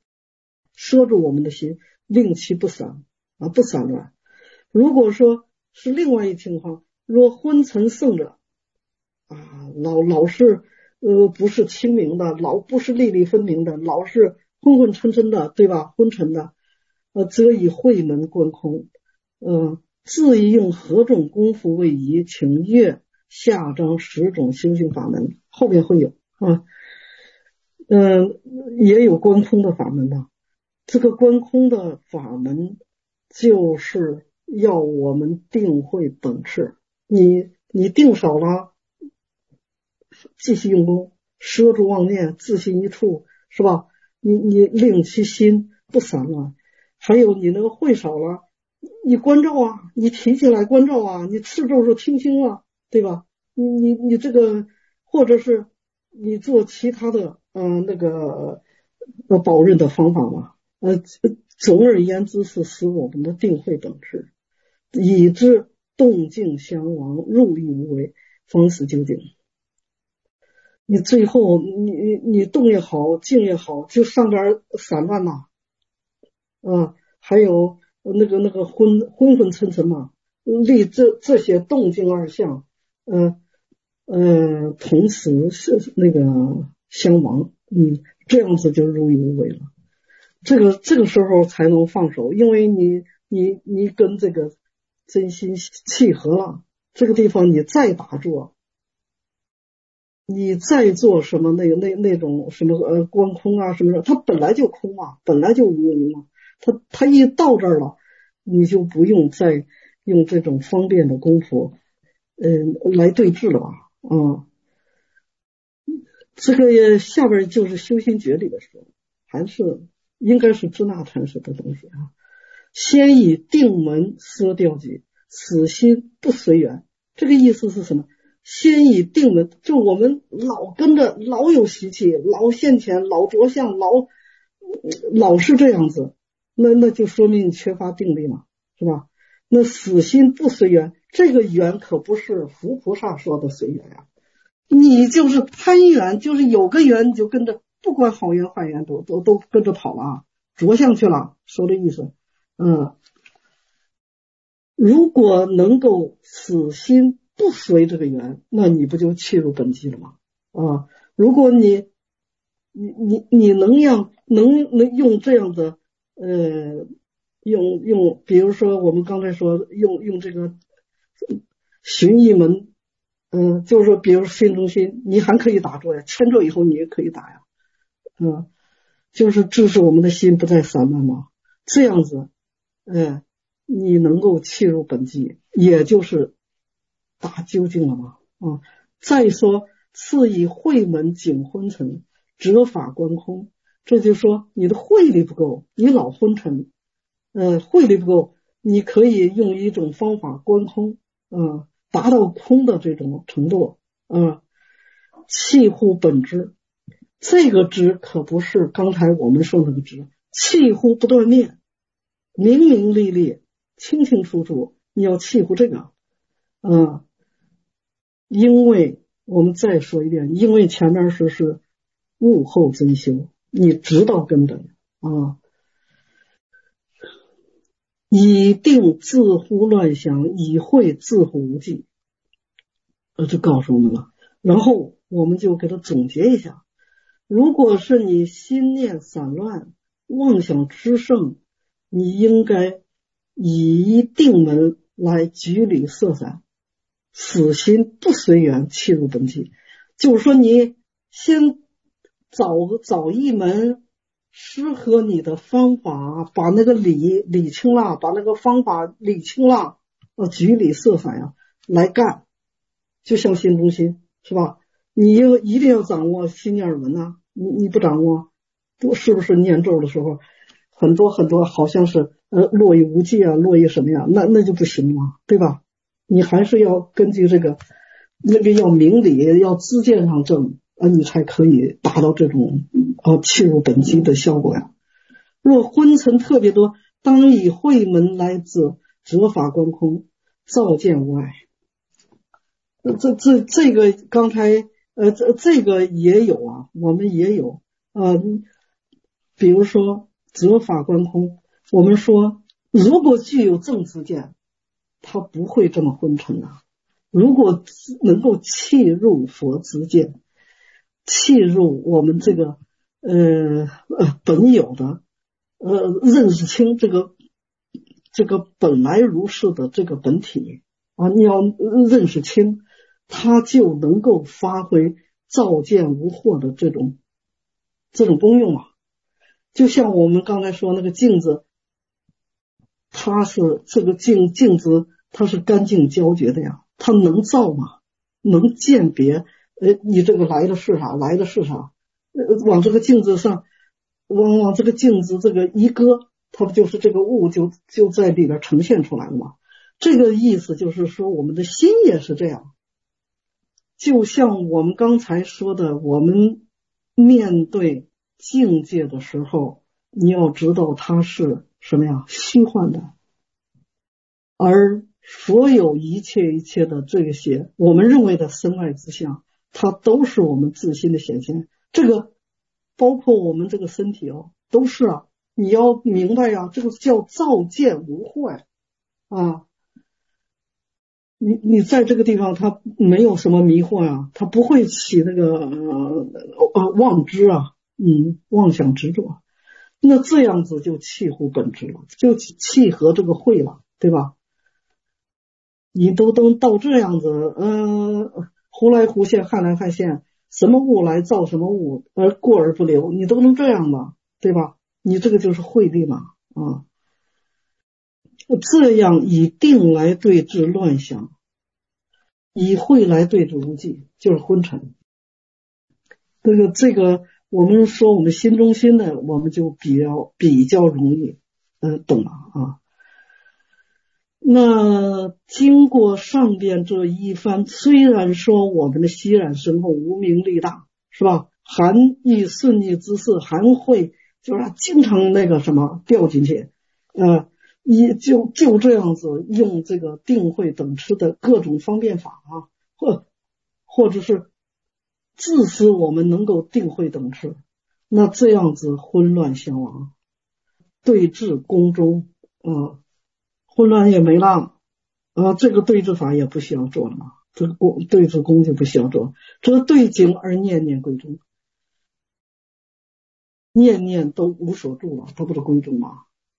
Speaker 2: 令其不散不散乱。如果说是另外一情况，若昏沉圣者啊，老是不是清明的，老不是粒粒分明的，老是昏昏沉沉的，对吧？昏沉的，则以慧门观空，自意用何种功夫为宜，请阅下章10种修行法门，后面会有啊。也有观空的法门的。这个观空的法门就是要我们定慧本质，你定少了，继续用功，摄住妄念，自心一处，是吧？你令其心不散乱。还有你那个慧少了，你关照啊，你提起来关照啊，你持咒是听经啊，对吧？你这个，或者是你做其他的那个保任的方法嘛，总而言之是使我们的定慧本质，以致动静相亡，入力无为，方使究竟。你最后你动也好，静也好，就上点散乱呐，还有那个昏沉沉嘛，立这些动静二相，同时是那个相亡，这样子就入于无为了。这个时候才能放手，因为你跟这个真心契合了，这个地方你再打坐，你再做什么那种什么观空啊什么的，它本来就空嘛，本来就无为嘛，它一到这儿了，你就不用再用这种方便的功夫来对治了吧。这个下边就是修心诀里的说，还是应该是支那禅师的东西啊。先以定门摄调举，此心不随缘。这个意思是什么？先以定门，就我们老跟着，老有习气，老现前，老着相，老是这样子，那就说明你缺乏定力嘛，是吧？那死心不随缘，这个缘可不是佛菩萨说的随缘呀。你就是攀缘，就是有个缘你就跟着，不管好缘坏缘都跟着跑了啊，着相去了，说的意思。如果能够死心不随这个缘，那你不就契入本机了吗？如果你能用这样的用，比如说我们刚才说用这个寻一门。就是说比如心中心，你还可以打坐呀，牵坐以后你也可以打呀，就是致使我们的心不再散漫嘛，这样子你能够契入本机，也就是打究竟了嘛。再说次以慧门景昏沉，折法观空。这就说你的慧力不够，你老昏沉，慧力不够，你可以用一种方法观空，达到空的这种程度，气乎本知。这个知可不是刚才我们说那个知，气乎不断念，明明历历，清清楚楚，你要气乎这个，因为我们再说一遍，因为前面是悟后增修，你知道根本啊。以定自乎乱想，以慧自乎无际，就告诉我们了。然后我们就给它总结一下，如果是你心念散乱，妄想之盛，你应该以定门来局理色散，死心不随缘，契入本体。就是说你先找一门适合你的方法，把那个理清了，把那个方法理清了，局理色散呀来干。就像心中心是吧，你一定要掌握心念耳闻啊，你不掌握，是不是念咒的时候很多好像是络绎无际啊，络绎什么呀，那就不行了，对吧？你还是要根据这个那个要明理，要知见上正你才可以达到这种契入本机的效果呀。若昏沉特别多，当以慧门来折法观空，照见无碍。这个刚才这个也有啊，我们也有比如说折法观空，我们说如果具有正知见，他不会这么昏沉啊。如果能够契入佛知见，契入我们这个本有的认识清这个本来如是的这个本体你要认识清，它就能够发挥照见无惑的这种功用啊。就像我们刚才说那个镜子，它是这个镜子它是干净焦绝的呀，它能照吗？能鉴别你这个来的是啥，往这个镜子上往这个镜子这个一搁，它不就是这个物就在里边呈现出来了吗？这个意思就是说我们的心也是这样，就像我们刚才说的，我们面对境界的时候，你要知道它是什么呀？虚幻的。而所有一切的这些我们认为的身外之相，它都是我们自心的显现。这个包括我们这个身体都是啊，你要明白呀，这个叫照见无惑啊。你在这个地方它没有什么迷惑呀，它不会起那个妄知妄想执着，那这样子就契乎本质了，就契合这个慧了，对吧？你都到这样子忽来忽现，汉来汉现，什么物来照什么物，而过而不留，你都能这样了，对吧？你这个就是慧力嘛这样以定来对治乱想，以慧来对治无记，就是昏沉。这个我们说我们心中心的，我们就比较容易懂了啊。那经过上边这一番，虽然说我们的息然深厚，无名力大，是吧？含义顺义之事，含会就是经常那个什么掉进去就这样子用这个定慧等持的各种方便法或者是自使我们能够定慧等持，那这样子混乱相亡，对峙宫中混乱也没了这个对治法也不需要做了嘛，这个对治宫就不需要做，这对境而念念归中，念念都无所住了，它不是归中吗？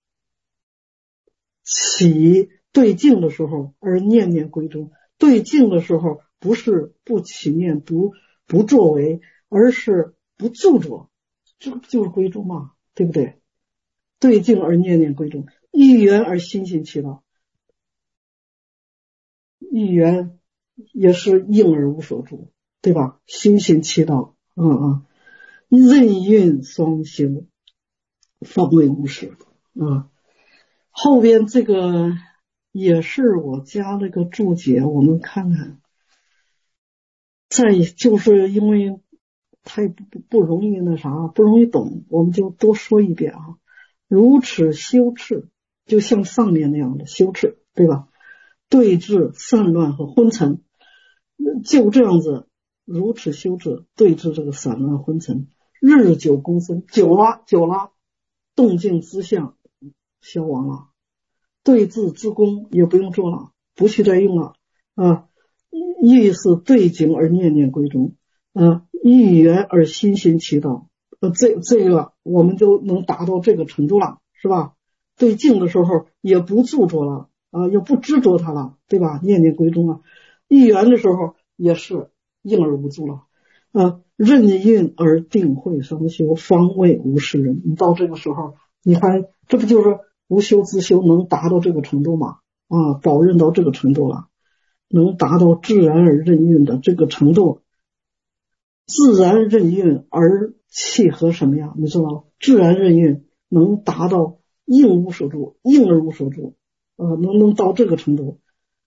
Speaker 2: 起对境的时候而念念归中，对境的时候不是不起念不作为，而是不住着，这就是归中嘛，对不对？对境而念念归中，一缘而心心其道，一缘也是应而无所住， 对吧？修心祈祷，任运双修，方为无实啊。后边这个也是我加了个注解，我们看看。再就是因为太不容易那啥，不容易懂，我们就多说一遍啊。如此修持，就像上面那样的修持，对吧？对治散乱和昏沉，就这样子，如此修持，对治这个散乱昏沉，日久功深，久了，动静之相消亡了，对治之功也不用做了，不去再用了啊。亦是对境而念念归宗，一缘而心心祈祷，这个我们就能达到这个程度了，是吧？对境的时候也不执着了也不执着它了，对吧？念念归宗了。一缘的时候也是应而无助了，任运而定慧双修，方为无实人。你到这个时候，你看这不就是无修自修能达到这个程度吗？保任到这个程度了。能达到自然而任运的这个程度，自然任运而契合什么呀？你知道，自然任运能达到应无所住，应而无所住，能到这个程度。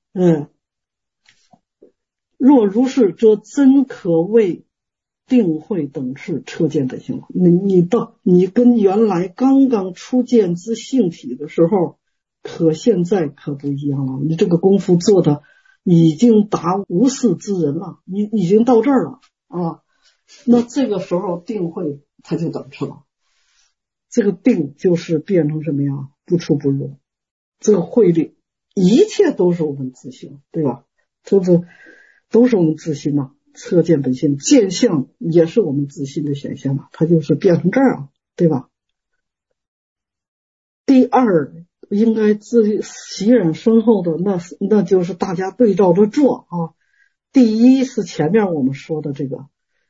Speaker 2: 若如是，则真可谓定慧等事彻见本性。你跟原来刚刚初见之性体的时候，可现在可不一样了。你这个功夫做的已经达无事之人了，你已经到这儿了那这个时候定慧它就等次了。这个定就是变成什么呀？不出不入。这个慧力，一切都是我们自性，对吧？都是我们自心彻见本性，见相也是我们自心的显现它就是变成这儿对吧？第二，应该习染深厚的，那就是大家对照着做第一是前面我们说的这个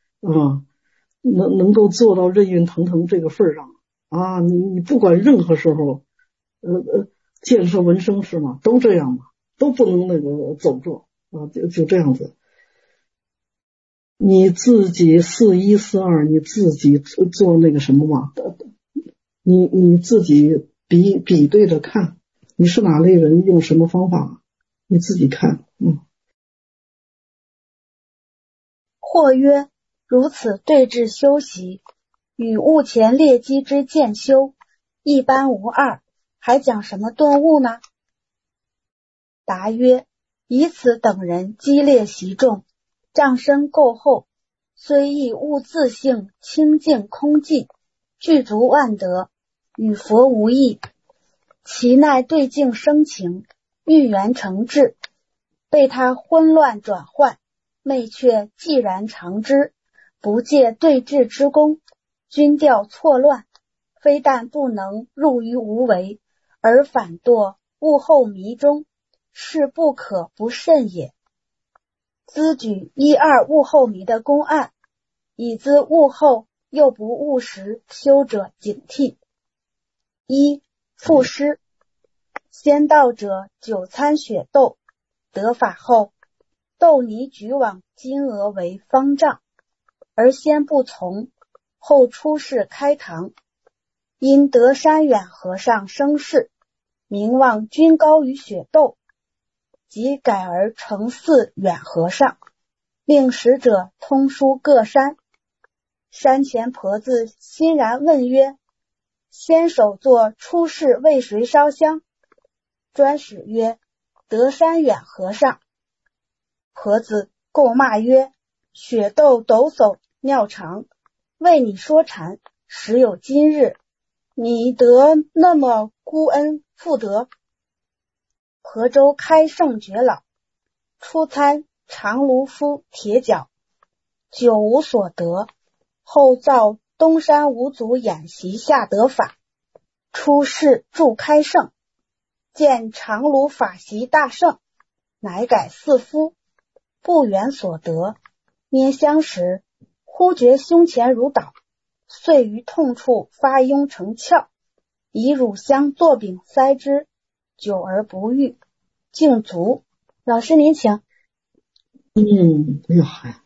Speaker 2: 能够做到任运腾腾这个份上你不管任何时候见色闻声是吗？都这样都不能那个走做就这样子。你自己4、1、4、2，你自己做那个什么嘛？你自己比对着看，你是哪类人，用什么方法，你自己看。
Speaker 1: 或曰：如此对治修习，与悟前列机之渐修一般无二，还讲什么顿悟呢？答曰：以此等人激烈习重，障深垢厚，虽亦悟自性清净空寂，具足万德，与佛无异，其奈对境生情，欲缘成智，被他昏乱转换，昧却既然常知，不借对治之功，均调错乱，非但不能入于无为，而反堕悟后迷中，是不可不慎也。兹举1、2悟后迷的公案，以资悟后又不悟时修者警惕。1. 赋诗，先道者久参雪窦，得法后，窦尼举往金额为方丈，而先不从，后出仕开堂，因德山远和尚生事，名望均高于雪窦，即改而成寺远和尚，令使者通书各山。山前婆子欣然问曰：先手作出世为谁烧香？专使曰：德山远和尚。婆子诟骂曰：雪窦抖擞妙常，为你说禅，时有今日，你得那么孤恩负德？河州开圣觉老，初参长卢夫铁脚，久无所得，后造东山五祖演习下得法，出世助开圣，见长卢法习大圣，乃改四夫，不远所得，拈香时，忽觉胸前如捣，遂于痛处发痈成窍，以乳香作饼塞之，久而不愈，竟卒。老师您请。
Speaker 2: 哎呀，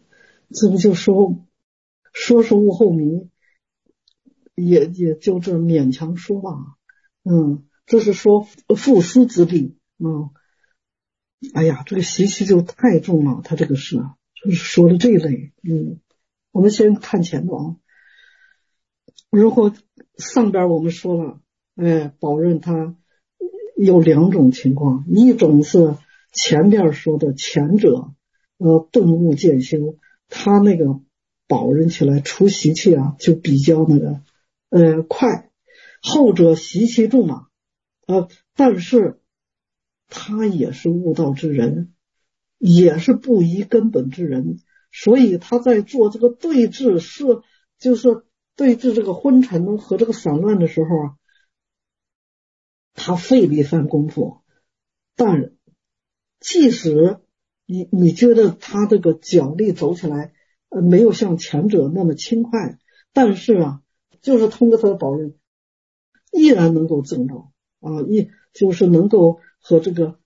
Speaker 2: 这不就说是物后迷，也就这勉强说吧。这是说复思之弊。哎呀，这个习气就太重了，他这个是就是说的这一类。我们先看前头啊。如果上边我们说了，宝刃他有两种情况，一种是前边说的前者顿悟渐修，他那个宝刃起来除习气啊就比较那个快，后者习气重嘛，但是他也是悟道之人，也是不依根本之人，所以他在做这个对治就是对治这个昏沉和这个散乱的时候啊，他费了一番功夫。但即使你觉得他这个脚力走起来没有像前者那么轻快，但是啊，就是通过他的宝刃依然能够证道就是能够和这个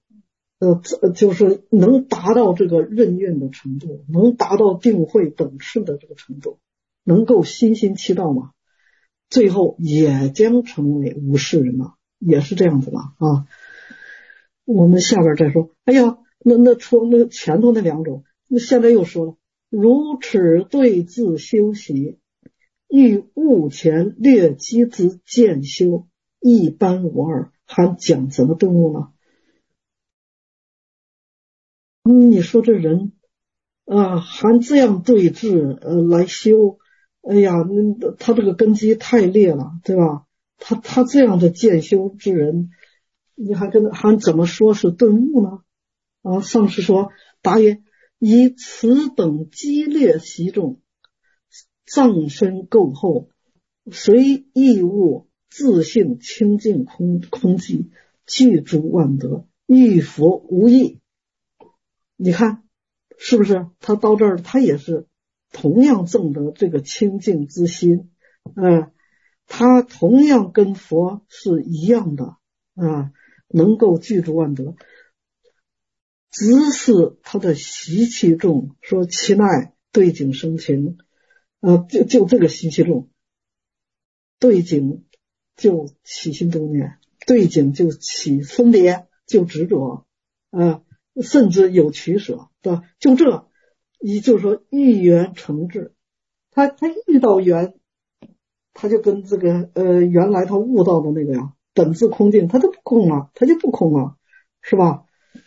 Speaker 2: 就是能达到这个任运的程度，能达到定慧等次的这个程度，能够心心其道嘛，最后也将成为无事人嘛，也是这样子嘛。我们下边再说。哎呀，那除那前头那两种，那现在又说了，如此对治修习，欲悟前略机之渐修，一般无二，还讲怎么顿悟呢？你说这人还这样对治来修，哎呀，他这个根基太烈了，对吧？他这样的渐修之人，你还怎么说是顿悟呢？上师说，答曰：以此等激烈习众，藏身垢厚，随意物自性清净空寂，具足万德，遇佛无益。你看是不是？他到这儿他也是同样证得这个清净之心，他同样跟佛是一样的能够具足万德，只是他的习气重，说其奈对境生情，就这个习气重，对境就起心动念，对境就起分别，就执着，甚至有取舍，对吧？就这，也就是说遇缘成智，他遇到缘，他就跟这个原来他悟到的那个呀本自空净，他就不空了，是吧？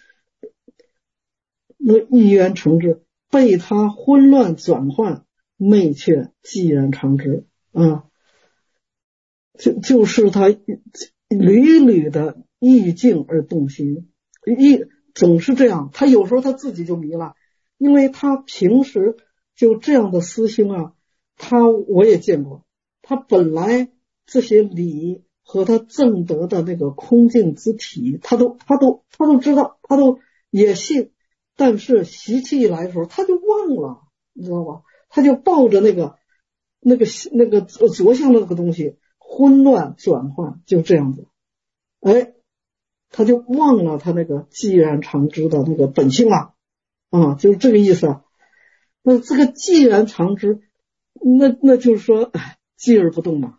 Speaker 2: 那遇缘成智，被他混乱转换，昧却寂然常知就是他屡屡的意境而动心，总是这样。他有时候他自己就迷了，因为他平时就这样的思心我也见过，他本来这些理和他证得的那个空净之体，他都知道，他都也信，但是习气一来的时候他就忘了，你知道吧？他就抱着那个着相的那个东西混乱转换，就这样子，他就忘了他那个寂然常知的那个本性了就是这个意思。那这个寂然常知，那就是说寂而不动嘛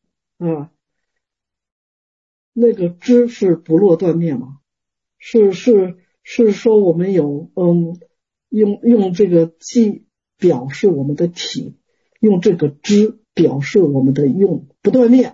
Speaker 2: 那个知是不落断灭嘛，是说我们有用这个寂表示我们的体，用这个知表示我们的用，不断灭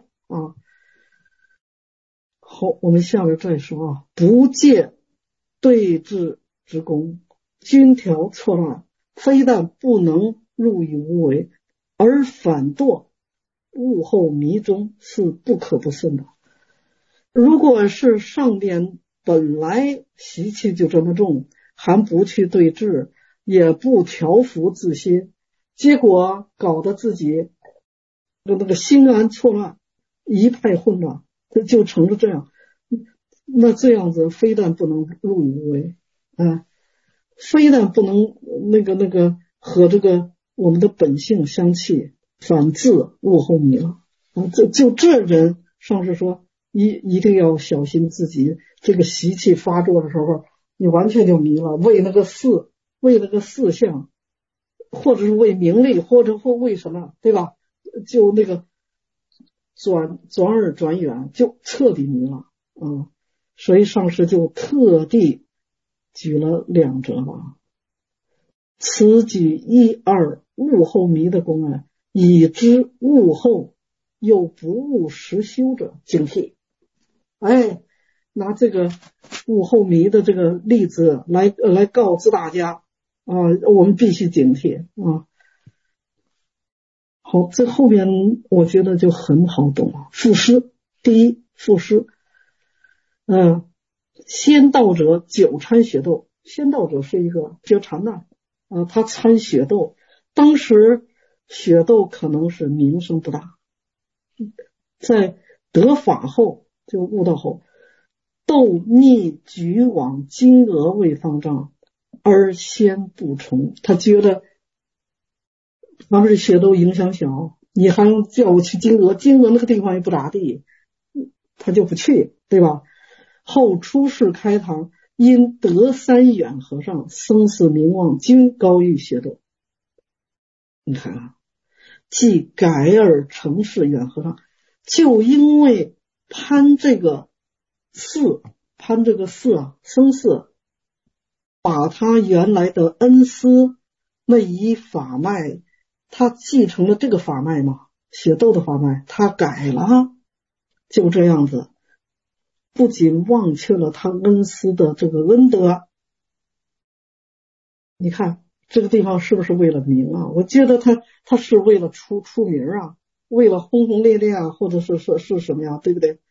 Speaker 2: 好，我们下面再说不借对治之功，均条错乱，非但不能入于无为，而反堕悟后迷中，是不可不慎的。如果是上边本来习气就这么重，还不去对治，也不调伏自心，结果搞得自己那个心安错乱，一派混乱，就成了这样。那这样子非但不能入于无为非但不能那个和这个我们的本性相契，反自悟后迷了这人，上师说一定要小心自己这个习气发作的时候，你完全就迷了，为那个四相或者是为名利，或为什么，对吧？就那个转而转远，就彻底迷了。所以上师就特地举了两者吧。此举一二悟后迷的公案，已知悟后又不悟实修者，警惕。拿这个悟后迷的这个例子来告知大家我们必须警惕啊。好，这后边我觉得就很好懂了。赋诗，第一，赋诗，仙道者久参雪斗，仙道者是一个比较禅的他参雪斗，当时雪斗可能是名声不大，在得法后就悟道后，斗逆举往金额未方丈，而先不从。他觉得当时雪斗影响小，你还叫我去金额那个地方也不咋地，他就不去，对吧？后出世开堂，因德三远和尚生死名望均高于雪斗。你看啊，即改而成是远和尚，就因为攀这个寺生寺，把他原来的恩师那一法脉，他继承了这个法脉嘛，雪斗的法脉，他改了，就这样子，不仅忘却了他恩师的这个恩德。你看这个地方是不是为了名啊？我觉得他是为了出名啊，为了轰轰烈烈啊，或者是什么呀，对不对？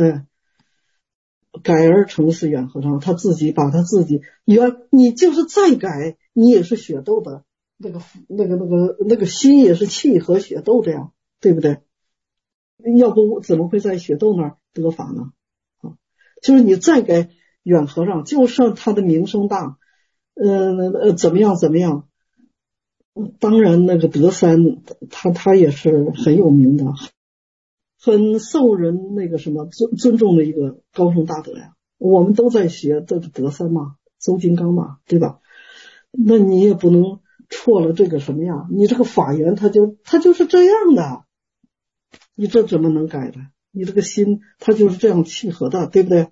Speaker 2: 改而成是远和尚，他自己把他自己你就是再改，你也是雪斗的那个心也是契合雪斗的呀，对不对？要不怎么会在雪斗那儿得法呢？就是你再改远和尚，就算他的名声大，怎么样，当然那个德三他也是很有名的，很受人那个什么尊重的一个高僧大德呀。我们都在学这个德三嘛，周金刚嘛，对吧？那你也不能错了这个什么呀？你这个法源他就是这样的，你这怎么能改的？你这个心他就是这样契合的，对不对？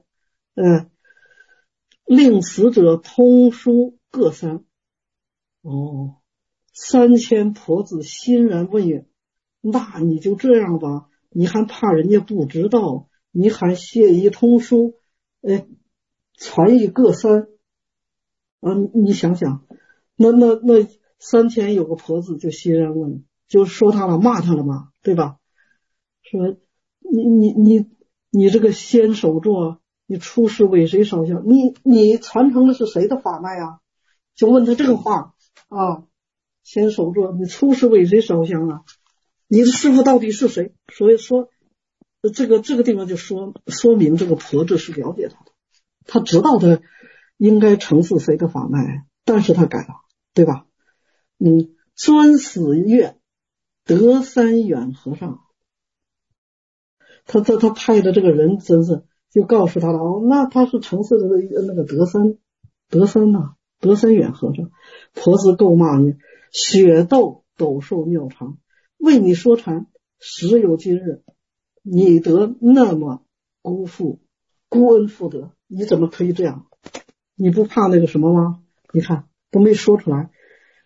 Speaker 2: 令死者通书各三。3000婆子欣然问曰：那你就这样吧，你还怕人家不知道，你还写一通书传一各三你想想，那3000有个婆子就欣然问，就说他了，骂他了嘛，对吧？说你这个先手座，你出世为谁烧香？你传承的是谁的法脉啊？就问他这个话先手座，你出世为谁烧香啊？你的师父到底是谁？所以说这个地方就说明这个婆子是了解他的，他知道他应该承事谁的法脉，但是他改了，对吧？专死月德三远和尚，他派的这个人真是就告诉他了那他是承事的那个德三远和尚。婆子够骂你，雪斗斗寿妙长，为你说禅，时有今日，你得那么辜恩负德，你怎么可以这样？你不怕那个什么吗？你看都没说出来。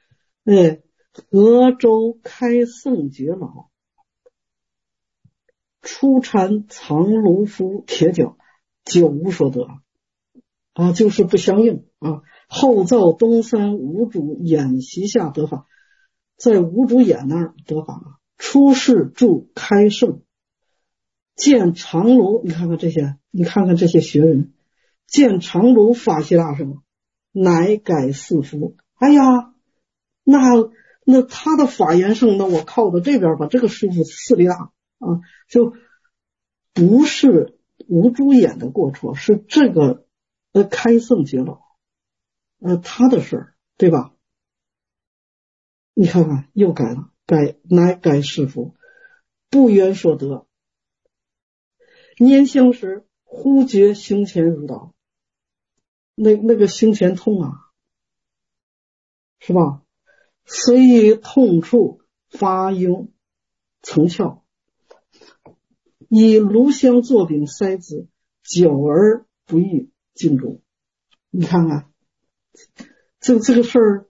Speaker 2: 河州开圣觉老，出禅藏卢夫铁脚，久无所得就是不相应后造东山五主演习下得法，在五主演那儿得法，出世住开圣，见长卢，你看看这些学人，见长卢法系大圣，乃改四福。哎呀，那他的法源圣，那我靠到这边吧，这个师傅势力大就不是无主演的过错，是这个开圣觉老他的事儿，对吧？你看看又改了，乃改师傅，不缘所得。拈香时忽觉胸前如刀，那个胸前痛是吧？ 虽痛处发痈曾窍，以炉香作饼塞子，久而不愈尽主。你看看这个事儿，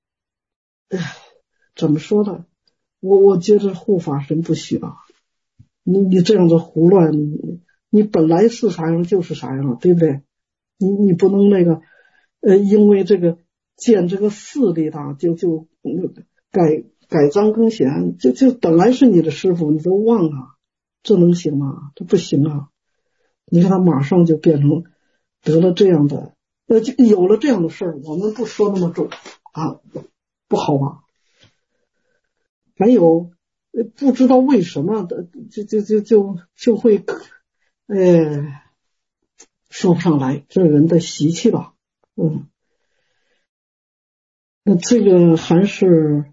Speaker 2: 怎么说呢？我觉得护法神不许啊！你这样的胡乱，你本来是啥样就是啥样，对不对？你不能那个因为这个见这个势力大就改张更贤，就本来是你的师傅，你都忘了，这能行吗？这不行啊！你看他马上就变成得了这样的，就有了这样的事儿，我们不说那么重啊，不好吧？还有不知道为什么的，就会说不上来，这人的习气吧，那这个还是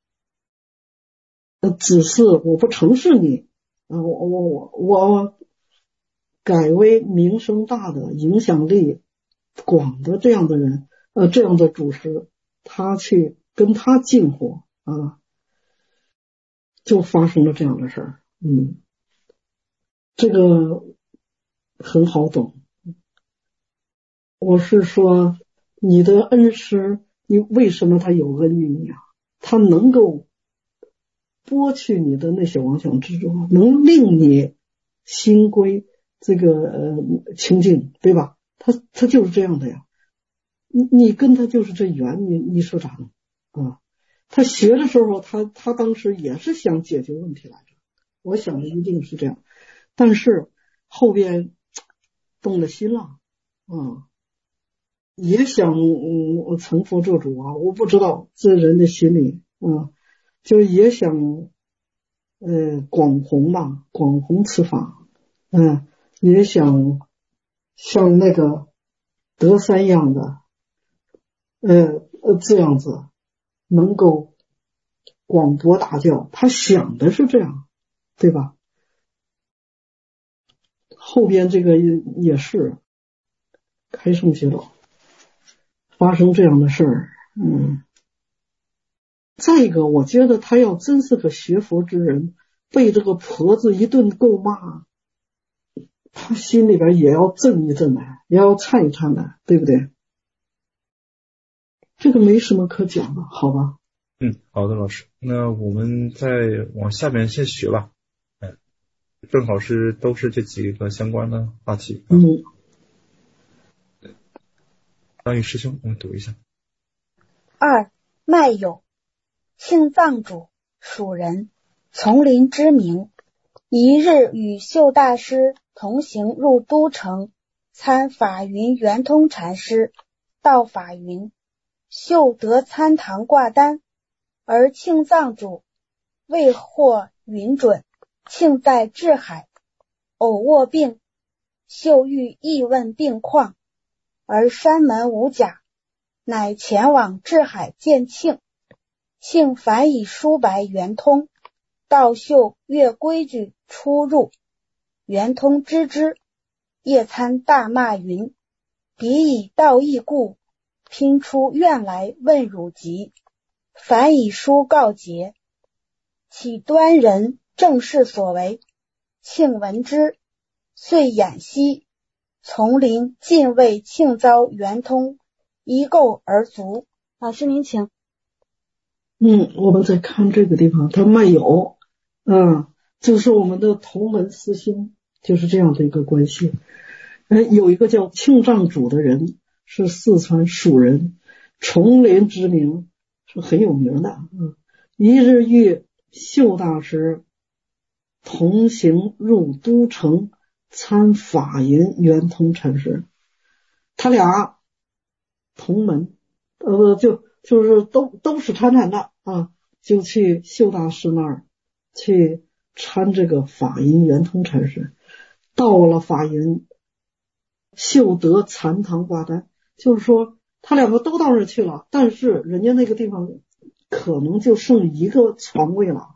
Speaker 2: 只是我不承视你啊，我改为名声大的、影响力广的这样的人，这样的主持，他去跟他进火啊，就发生了这样的事儿。这个很好懂。我是说，你的恩师，你为什么他有恩于你啊？他能够剥去你的那些妄想执着，能令你心归这个清净，对吧？他就是这样的呀。你跟他就是这缘，你说咋呢？啊，他学的时候，他当时也是想解决问题来着，我想的一定是这样，但是后边动了心了，也想成佛做主啊，我不知道这人的心里，就也想广弘吧，广弘此法，也想像那个德三样的，这样子能够广博大教，他想的是这样，对吧？后边这个也是开圣结了，发生这样的事儿，再一个，我觉得他要真是个学佛之人，被这个婆子一顿咒骂，他心里边也要震一震的，也要颤一颤的，对不对？这个没什么可讲的，好吧？
Speaker 4: 好的，老师，那我们再往下面先学吧。正好都是这几个相关的话题。张宇师兄，我们读一下。
Speaker 1: 2. 麦有，庆藏主，蜀人，丛林之名。一日与秀大师同行入都城，参法云圆通禅师。到法云，秀得参堂挂单，而庆藏主未获允准，庆在智海，偶卧病，秀欲议问病况，而山门无甲，乃前往智海见庆。庆凡以书白圆通，道秀越规矩出入，圆通知之，夜参大骂云：彼以道义故，拼出院来问汝籍。凡以书告捷，岂端人正事所为。庆闻之，遂掩息。丛林尽为庆遭圆通一构而足。老师您请。
Speaker 2: 我们再看这个地方，他卖友，就是我们的同门师兄，就是这样的一个关系。有一个叫庆藏主的人，是四川蜀人，丛林之名，是很有名的。一日与秀大师同行入都城，参法云圆通禅师。他俩同门，就是都是参禅的啊，就去秀大师那儿去参这个法云圆通禅师。到了法云，秀得禅堂挂单，就是说他两个都到那儿去了，但是人家那个地方可能就剩一个床位了，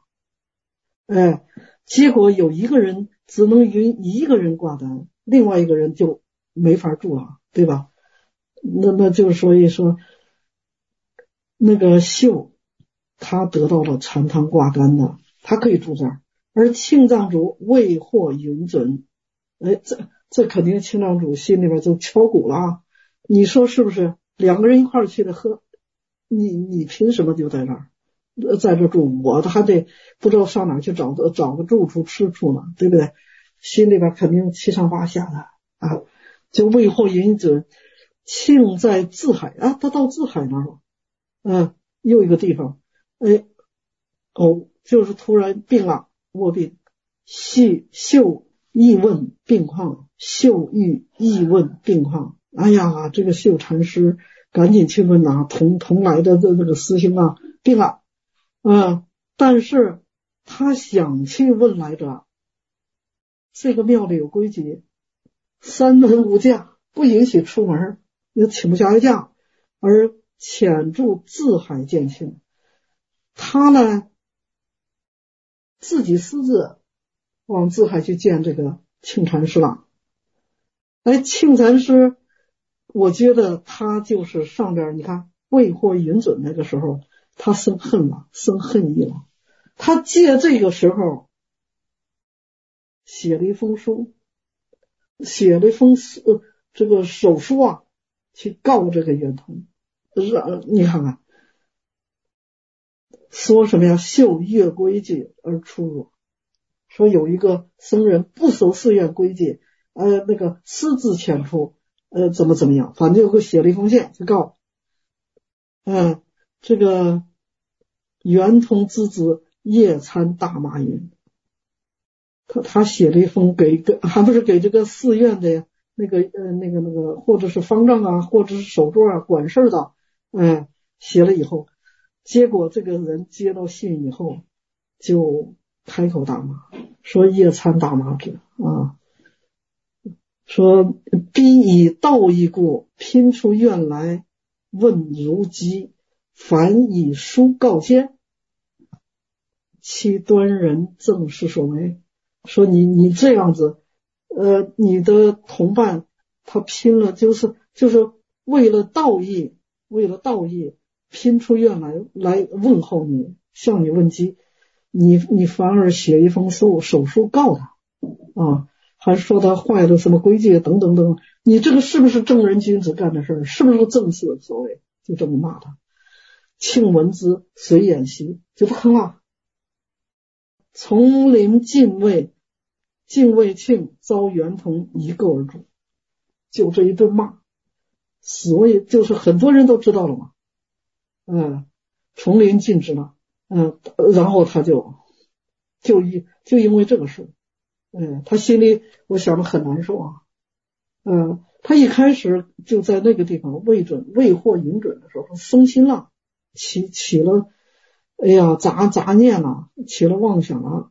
Speaker 2: 结果有一个人只能允一个人挂单，另外一个人就没法住了，对吧？那就是所以说那个秀他得到了禅堂挂杆的，他可以住这儿。而庆藏主未获允准，这肯定庆藏主心里边就敲鼓了啊！你说是不是？两个人一块儿去的喝，你凭什么就在这儿，在这住？我还得不知道上哪儿去找个住处吃处呢，对不对？心里边肯定七上八下的啊！就未获允准，庆在自海啊，他到自海那儿了，又一个地方，就是突然病了。卧病，秀议问病况，秀玉议问病况。哎呀，这个秀禅师赶紧去问啊，同来的这个师兄啊，病了，但是他想去问来着，这个庙里有规矩，3门无驾，不允许出门，也请不下假，而潜住自海见庆。他呢自己私自往自海去见这个庆禅师了。庆禅师我觉得他就是上边你看未获允准那个时候他生恨了，生恨意了，他借这个时候写了一封这个手书啊，去告这个圆通。你看看说什么呀？秀越规矩而出入，说有一个僧人不守寺院规矩，那个私自潜出，怎么样，反正就写了一封信去告，这个圆通之子夜参大马云，他写了一封还不是给这个寺院的那个或者是方丈啊，或者是首座啊管事的，写了以后。结果这个人接到信以后就开口大骂，说夜参大骂之啊，说逼以道义故，拼出院来问如饥，凡以书告监，其端人正是所为。说你这样子，你的同伴他拼了，就是为了道义拼出院来问候你，向你问饥，你反而写一封手书告他啊，还说他坏了什么规矩等等等，你这个是不是正人君子干的事儿？是不是正事所谓？就这么骂他。庆闻之随演习就不吭了。丛林禁卫庆遭圆通一个而住，就这一顿骂，所以就是很多人都知道了嘛。丛林禁止了，然后他就因为这个事，他心里我想的很难受啊，他一开始就在那个地方未获允准的时候生心了，起了杂念了，起了妄想了，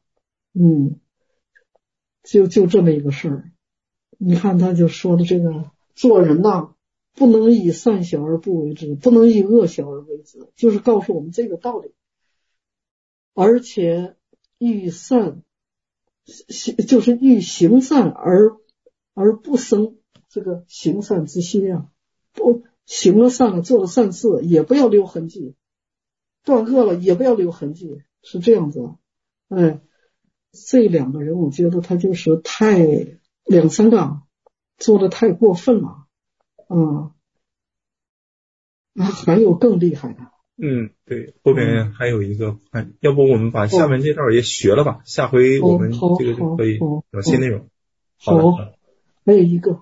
Speaker 2: 就这么一个事儿。你看他就说的这个做人呐，不能以善小而不为之，不能以恶小而为之，就是告诉我们这个道理。而且欲善，就是欲行善而不生这个行善之心啊，不行了善了，做了善事也不要留痕迹，断恶了也不要留痕迹，是这样子。这两个人我觉得他就是两三个做的太过分了。还有更厉害的。
Speaker 4: 对，后面还有一个，要不我们把下面这段也学了吧，下回我们这个就可以有新内容。好的，
Speaker 2: 还有一个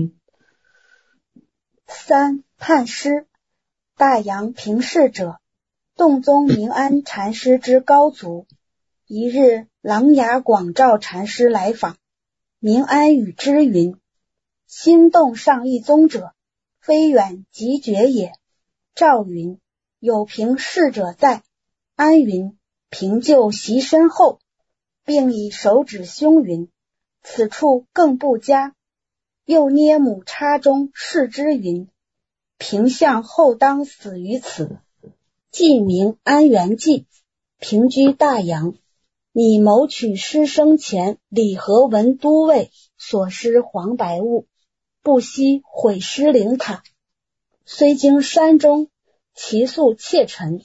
Speaker 1: 3判师，大洋平氏者，洞宗明安禅师之高足。一日，琅琊广照禅师来访，明安与之云：心动上一宗者，非远即绝也。赵云：有平氏者在。安云：平就席身后，并以手指胸云：此处更不佳。又捏母叉中视之云：平相后当死于此。既名安元济，平居大洋，拟谋取师生前李和文都尉所失黄白物，不惜毁尸灵塔。虽经山中，其速窃沉，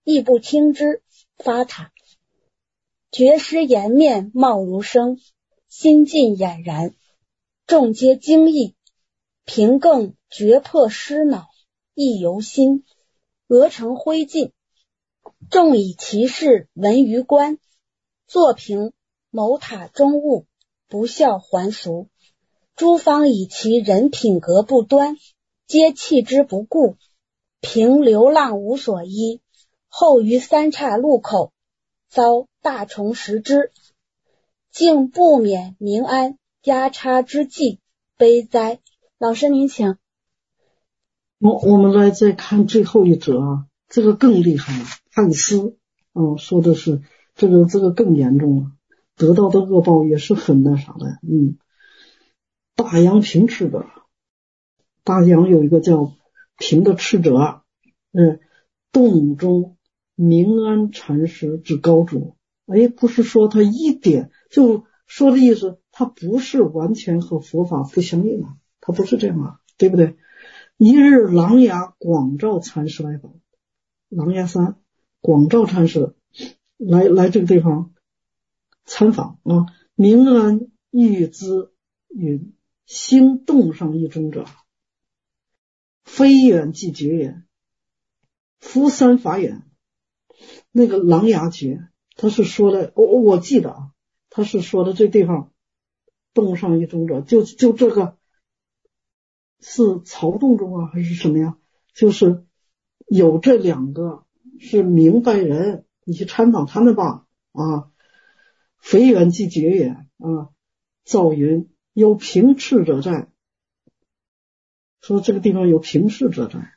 Speaker 1: 亦不听之，发塔。觉师颜面貌如生，心尽俨然，众皆惊异。平更觉破失脑，意犹新，额成灰烬。众以其事闻于观，作评谋塔中物，不孝还俗。诸方以其人品格不端，皆弃之不顾。平流浪无所依，后于三岔路口，遭大虫食之，竟不免民安压叉之际，悲哉！老师您请。
Speaker 2: 我们来再看最后一则啊，这个更厉害了。汉斯说的是这个更严重了，得到的恶报也是很那啥的。大阳平斥者，大阳有一个叫平的斥者，洞中明安禅师之高主。不是说他一点，就说的意思，他不是完全和佛法不相应啊，他不是这样啊，对不对？一日琅琊广照禅师来访，琅琊山广照禅师来这个地方参访啊。明安欲资云：心动上一中者，非远即绝也。夫三法眼。那个琅琊诀，他是说的，我记得啊，他是说的这地方洞上一中者，就这个是曹洞中啊还是什么呀？就是有这两个是明白人，你去参访他们吧啊。非远即绝也啊。赵云有平斥者在，说这个地方有平斥者在。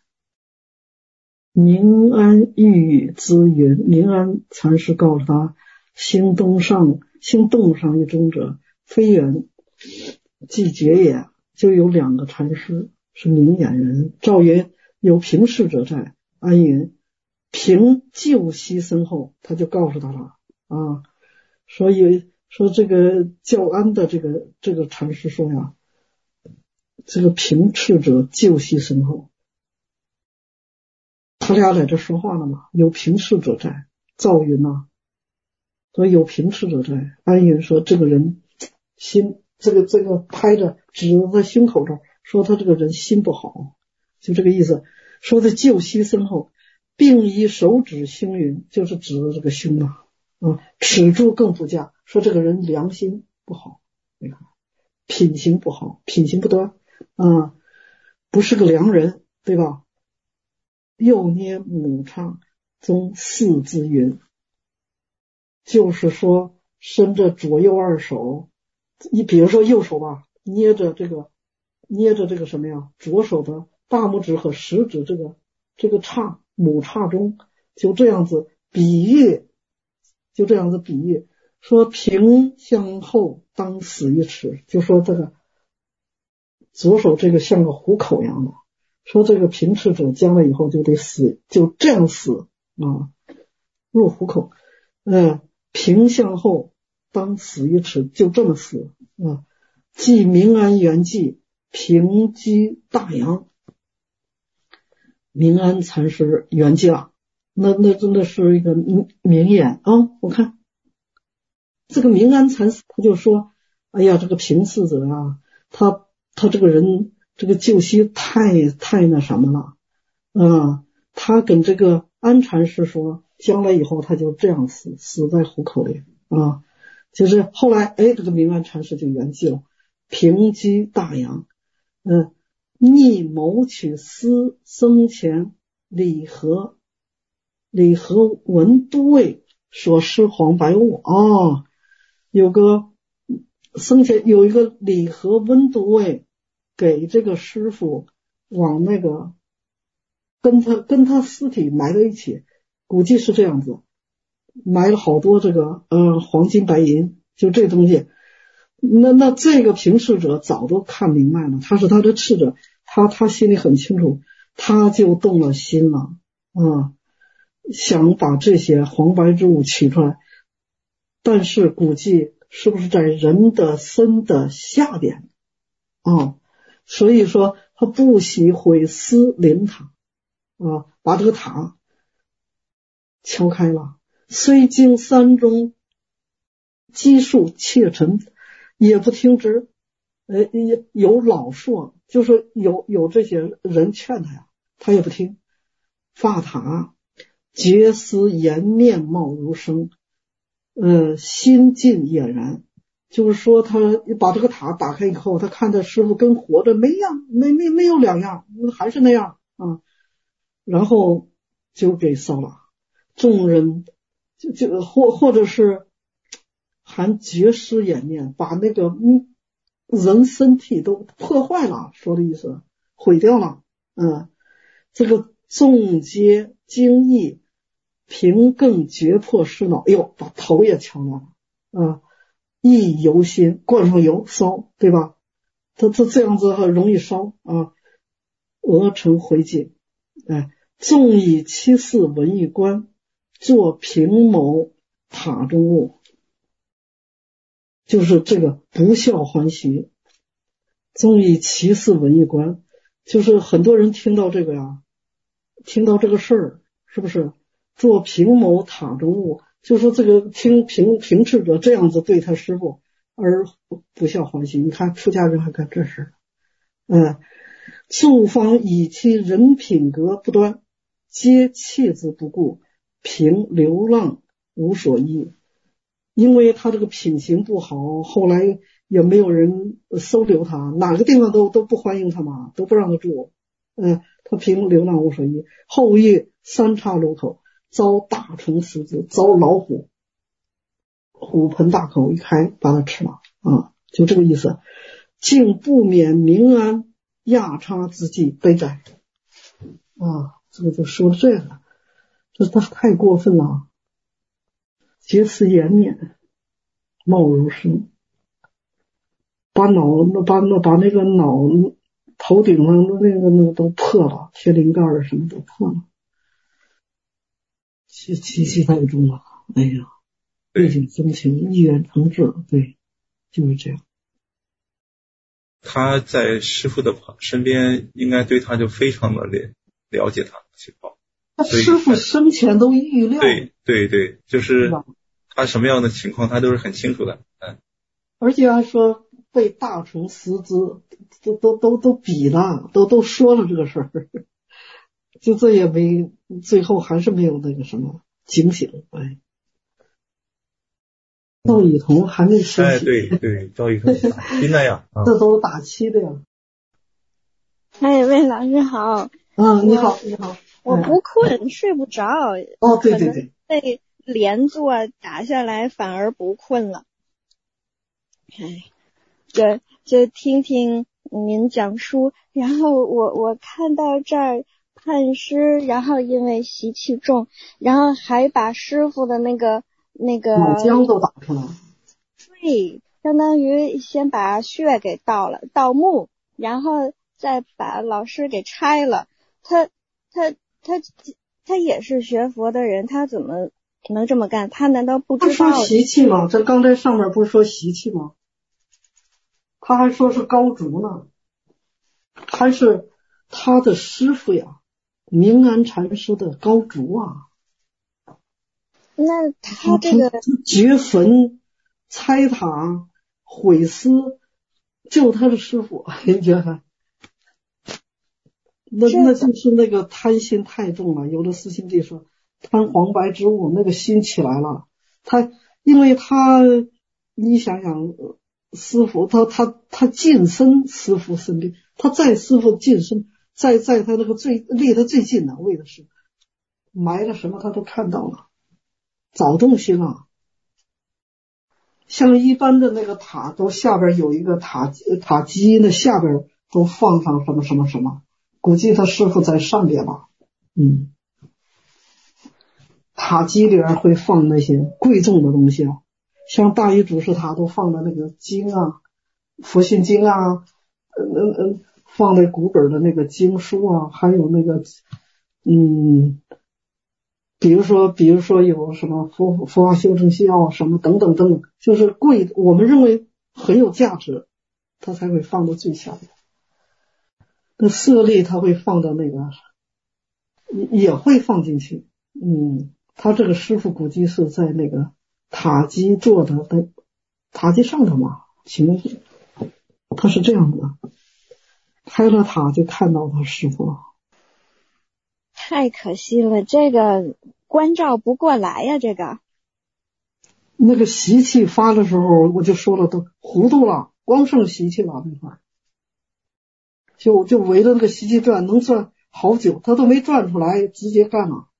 Speaker 2: 明安欲资云，明安禅师告诉他，心动上一中者，非远即绝也。就有两个禅师是明眼人。赵云有平斥者在，安云平就息身后，他就告诉他了啊。所以说这个教安的这个禅师说呀，这个平斥者就息身后。他俩在这说话了嘛，有平斥者在。赵云说有平斥者在。安云说这个人心这个拍着指在胸口这儿，说他这个人心不好，就这个意思。说的就息身后，并以手指胸云，就是指着这个胸齿诛更不佳，说这个人良心不好，你看品行不好，品行不端不是个良人，对吧？又捏母叉中四字云，就是说伸着左右二手，你比如说右手吧，捏着这个什么呀，左手的大拇指和食指这个叉母叉中，就这样子比喻，说平向后当死一尺，就说这个左手这个像个虎口一样的，说这个平斥者将来以后就得死，就这样死入虎口。平向后当死一尺，就这么死即明安圆寂，平居大阳。明安禅师圆寂了，那真的是一个名言我看这个明安禅师他就说，哎呀，这个平斥者他这个人这个救息太那什么了他跟这个安禅师说，将来以后他就这样死在虎口里就是后来这个明安禅师就圆寂了，平居大阳。逆谋取私生前李和文都尉所施黄白物有个生前有一个李和温都尉给这个师傅往那个跟他尸体埋在一起，估计是这样子，埋了好多这个黄金白银，就这东西。那这个平斥者早都看明白了，他是他的斥者，他心里很清楚，他就动了心了想把这些黄白之物取出来，但是估计是不是在人的身的下边所以说他不惜毁尸临塔把这个塔敲开了，虽经山中积树切尘，也不听之。有老说，就是有这些人劝他呀，他也不听。发塔结丝颜面貌如生，心尽俨然。就是说他把这个塔打开以后，他看他师傅跟活着没有两样，还是那样啊。然后就给烧了。众人或者是还绝尸颜面，把那个人身体都破坏了，说的意思毁掉了。这个众皆惊异，平更决破尸脑，哎呦，把头也敲烂了。一油心，灌上油烧，对吧？他这样子很容易烧啊。鹅成回烬，纵以七四文艺官，作平谋塔中物，就是这个不孝还习。纵以七四文艺官，就是很多人听到这个呀，听到这个事儿，是不是做平谋塔中物，就是说这个评斥者这样子对他师傅而不孝还习。你看出家人还干这事。素方以其人品格不端，皆弃之不顾，凭流浪无所依。因为他这个品行不好，后来也没有人收留他，哪个地方都不欢迎他嘛，都不让他住。他凭流浪无所依。后夜三岔路口，遭大虫食之，遭老虎盆大口一开，把他吃了就这个意思。竟不免民安亚差之际，悲哉这个就说这个，这他太过分了。结丝颜面貌如生，把那个脑头顶上的那个都破了，天灵盖什么都破了，气太重了。哎呀，背景真情，一元成志，对，就是这样。
Speaker 4: 他在师父的身边，应该对他就非常的了解他的情况。
Speaker 2: 他师父生前都预料。
Speaker 4: 对，就是他什么样的情况，他都是很清楚的。
Speaker 2: 而且还说被大虫食之，都比了，都说了这个事儿，就这也没，最后还是没有那个什么警醒。赵雨桐还没生气。
Speaker 4: 对，赵雨桐打七的呀，
Speaker 2: 这都是打七的呀。
Speaker 5: 魏老师好。
Speaker 2: 你好。
Speaker 5: 我不困，睡不着。
Speaker 2: 对，
Speaker 5: 被连坐打下来反而不困了。就听听您讲书，然后我看到这儿判师，然后因为习气重，然后还把师傅的那个
Speaker 2: 脑浆都打出来。
Speaker 5: 对，相当于先把血给盗墓，然后再把老师给拆了。他也是学佛的人，他怎么能这么干？他难道不知道？
Speaker 2: 他说习气吗？这刚才上面不是说习气吗？他还说是高足呢，还是他的师傅呀，明安禅师的高足啊。
Speaker 5: 那他这个
Speaker 2: 掘坟、拆塔、毁尸，就他的师傅，你觉得？那就是那个贪心太重了。有的师兄弟说贪黄白之物，那个心起来了。因为你想想，师傅他近身师傅身边，他在师傅近身，在他那个离得最近的，为的是埋了什么他都看到了，找东西了。像一般的那个塔都下边有一个塔基，那下边都放上什么什么什么，估计他师傅在上边吧。塔基里边会放那些贵重的东西啊，像大禹祖师塔都放的那个经啊，佛心经啊，放在古本的那个经书啊，还有那个比如说有什么佛法修正系啊，什么等等，就是贵，我们认为很有价值，它才会放到最下面。那舍利它会放到那个，也会放进去。 他这个师傅估计是在那个塔基做的，塔基上头嘛，他是这样的，开了塔就看到他师傅了。
Speaker 5: 太可惜了，这个关照不过来呀，这个。
Speaker 2: 那个习气发的时候，我就说了，都糊涂了，光剩习气了那块儿，就围着那个习气转，能转好久，他都没转出来，直接干了。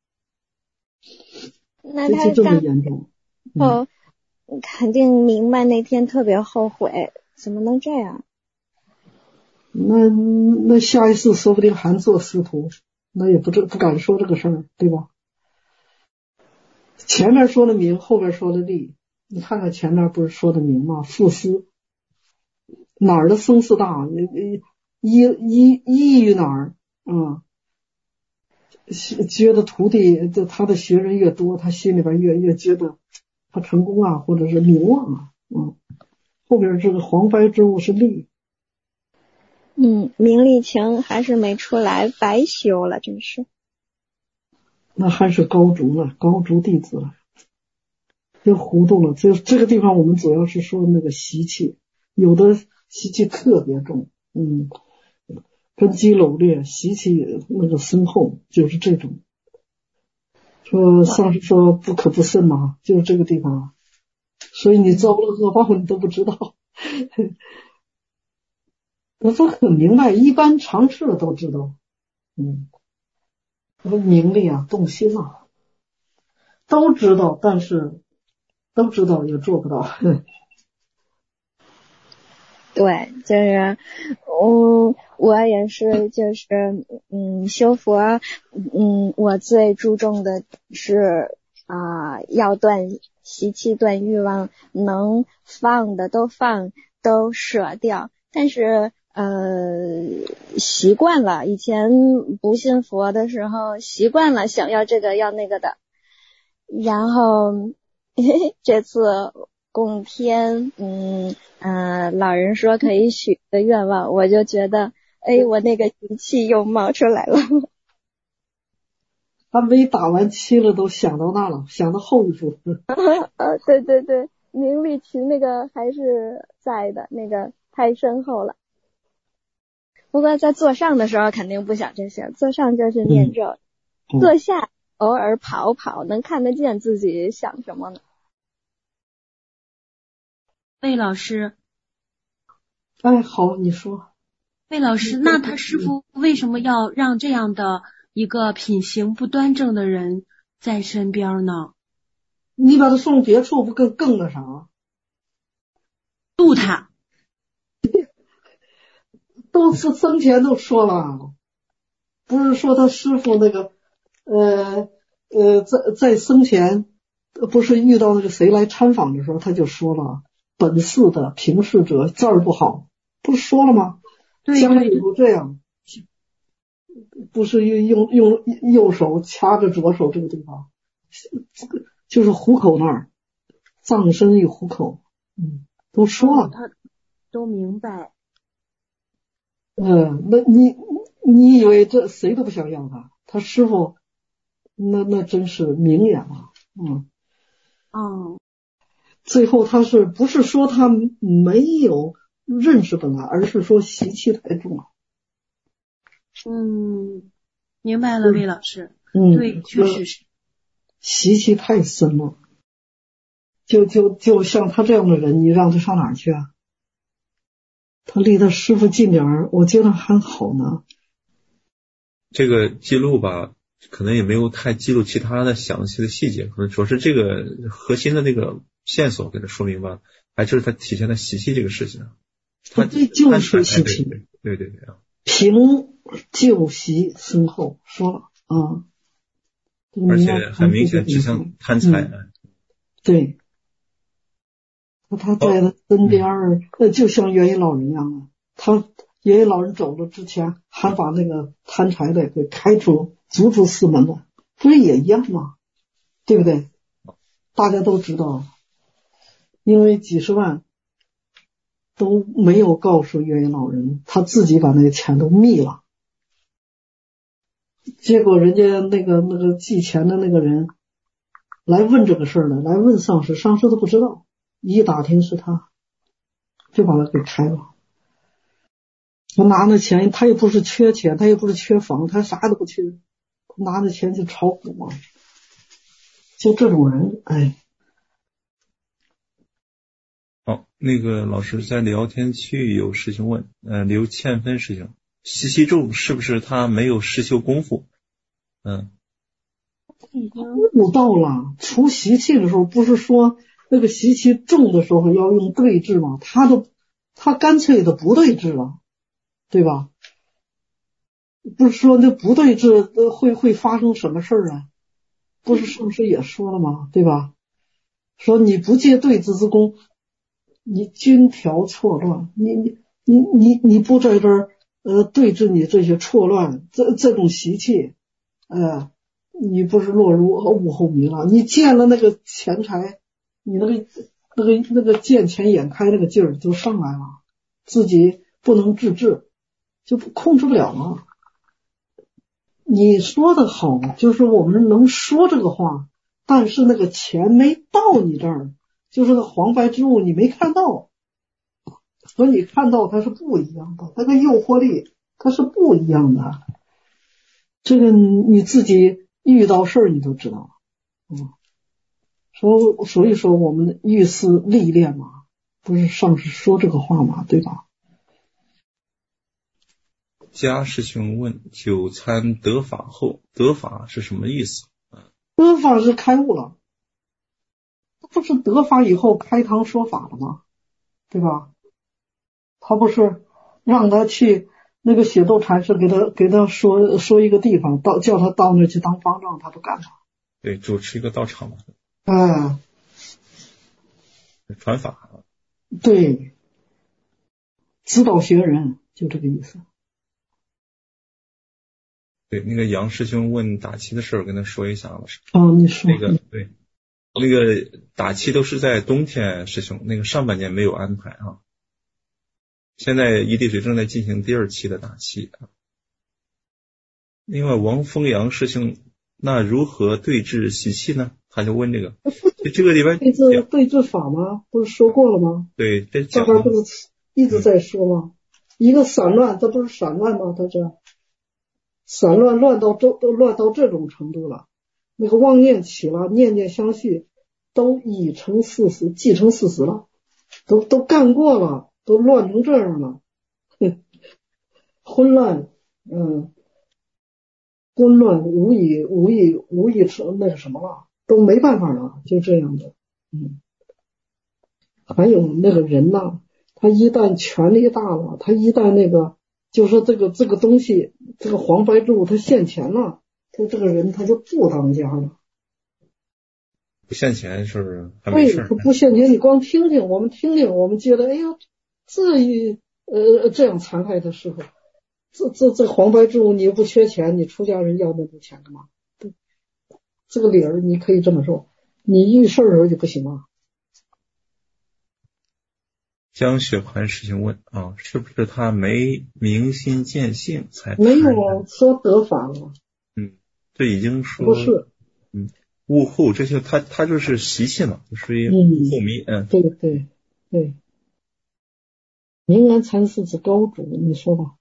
Speaker 5: 那他
Speaker 2: 就这么严重。
Speaker 5: 肯定明白那天特别后悔，怎么能这样？
Speaker 2: 那下一次说不定还做师徒，那也不敢说这个事儿，对吧？前面说的明，后边说的利。你看看前面不是说的明吗？父师哪儿的声势大，依于哪儿啊？觉得徒弟他的学人越多，他心里边越觉得他成功啊，或者是名望啊。后边这个黄白之物是利。
Speaker 5: 名利情还是没出来，白修了，真是。
Speaker 2: 那还是高足了，高足弟子了，就糊涂了。这个地方我们主要是说那个习气，有的习气特别重，根基陡烈，习气那个深厚，就是这种。说上次说不可不慎嘛，就是这个地方。所以你遭了恶报你都不知道。我说很明白，一般常识的都知道。名利啊，动心啊，都知道，但是都知道也做不到。
Speaker 5: 对，就是我也是，就是修佛，我最注重的是要断习气，断欲望，能放的都放，都舍掉。但是习惯了，以前不信佛的时候习惯了想要这个要那个的，然后这次供天老人说可以许的愿望，我就觉得我那个习气又冒出来了。
Speaker 2: 他没打完七了都想到那了，想到后一步。
Speaker 5: 对对对，名利情那个还是在的，那个太深厚了。不过在坐上的时候肯定不想这些，坐上就是念咒，坐下偶尔跑跑，能看得见自己想什么呢？
Speaker 6: 魏老师，
Speaker 2: 好，你说。
Speaker 6: 魏老师，那他师父为什么要让这样的一个品行不端正的人在身边呢？
Speaker 2: 你把他送别处，不更那啥？
Speaker 6: 度他。
Speaker 2: 都是生前都说了，不是说他师父那个在生前不是遇到那个谁来参访的时候，他就说了，本世的平视者字儿不好，不是说了吗？
Speaker 6: 对，
Speaker 2: 将来以后这样，不是用右手掐着左手这个地方，就是虎口那儿，藏身于虎口，都说了，
Speaker 6: 他都明白。
Speaker 2: 那你以为这谁都不想要他师傅那真是明眼了。最后他是不是说他没有认识本来，而是说习气太重了。
Speaker 6: 明白了，魏老师。对，确实是
Speaker 2: 习气太深了。就像他这样的人，你让他上哪儿去啊？他离他师傅近点儿，我觉得还好呢。
Speaker 4: 这个记录吧，可能也没有太记录其他的详细的细节，可能主要是这个核心的那个线索给他说明白，还就是他体现的习气这个事情。他
Speaker 2: 就是习气，
Speaker 4: 对。
Speaker 2: 平旧习深厚，说了
Speaker 4: 而且很明显指向贪财。
Speaker 2: 对。他在他身边就像元音老人一样他元音老人走了之前还把那个贪财的给开除逐出寺门了，不是也一样吗？对不对？大家都知道，因为几十万都没有告诉元音老人，他自己把那个钱都密了，结果人家那个寄钱的那个人来问这个事儿的，来问上师，上师都不知道，一打听是他，就把他给开了。他拿那钱，他也不是缺钱，他也不是缺房，他啥都不缺，他拿那钱去炒股嘛。就这种人，哎。
Speaker 4: 好，那个老师在聊天区有师兄问，刘倩芬师兄，习气重是不是他没有实修功夫？
Speaker 2: 悟到了，除习气的时候，不是说那个习气重的时候要用对治吗？他干脆的不对治了，对吧？不是说那不对治会发生什么事儿啊？不是上师也说了吗？对吧？说你不借对治之功，你均调错乱，你不在这儿对治你这些错乱，这种习气，你不是落入物后迷了？你见了那个钱财，你那个见钱眼开那个劲儿就上来了，自己不能自制，就控制不了了。你说的好，就是我们能说这个话，但是那个钱没到你这儿，就是那黄白之物你没看到，和你看到它是不一样的，那个诱惑力它是不一样的。这个你自己遇到事儿你都知道，所以说我们遇事历练嘛，不是上师说这个话嘛，对吧？
Speaker 4: 家师兄问，九参得法后，得法是什么意思？
Speaker 2: 得法是开悟了，不是得法以后开堂说法了吗？对吧？他不是让他去那个血斗禅师给他说一个地方，叫他到那去当方丈，他不干了。
Speaker 4: 对，主持一个道场嘛。传法。
Speaker 2: 对，指导学人，就这个意思。
Speaker 4: 对，那个杨师兄问打气的事儿，跟他说一下老师。
Speaker 2: 你说。
Speaker 4: 对，那个打气都是在冬天，师兄，那个上半年没有安排啊。现在一滴水正在进行第2期的打气啊。另外，王峰阳师兄，那如何对治习气呢？他就问这个，这个里边
Speaker 2: 对治法吗？不是说过了吗？
Speaker 4: 对，这
Speaker 2: 大概不是一直在说吗？一个散乱，这不是散乱吗？他这散乱都乱到这种程度了，那个妄念起了，念念相续，都已成事实，既成事实了，都干过了，都乱成这样了，混乱，混乱无以成那个什么了，都没办法了，就这样的。还有那个人呐，他一旦权力大了，他一旦那个就是这个东西，这个黄白之物他现钱了，他这个人他就不当家了。
Speaker 4: 不现钱是还没事。
Speaker 2: 对，他不现钱，你光听听，我们觉得，哎呀，这样残害的时候，这黄白之物你又不缺钱，你出家人要那么多钱干嘛？对，这个理儿你可以这么说，你遇事儿的时候就不行了。
Speaker 4: 江雪盘师兄问啊，是不是他没明心见性才
Speaker 2: 没有说得法了？
Speaker 4: 这已经说
Speaker 2: 不是。
Speaker 4: 悟后，这就他就是习气嘛，属于悟后迷。
Speaker 2: 对，明安禅师之高主，你说吧。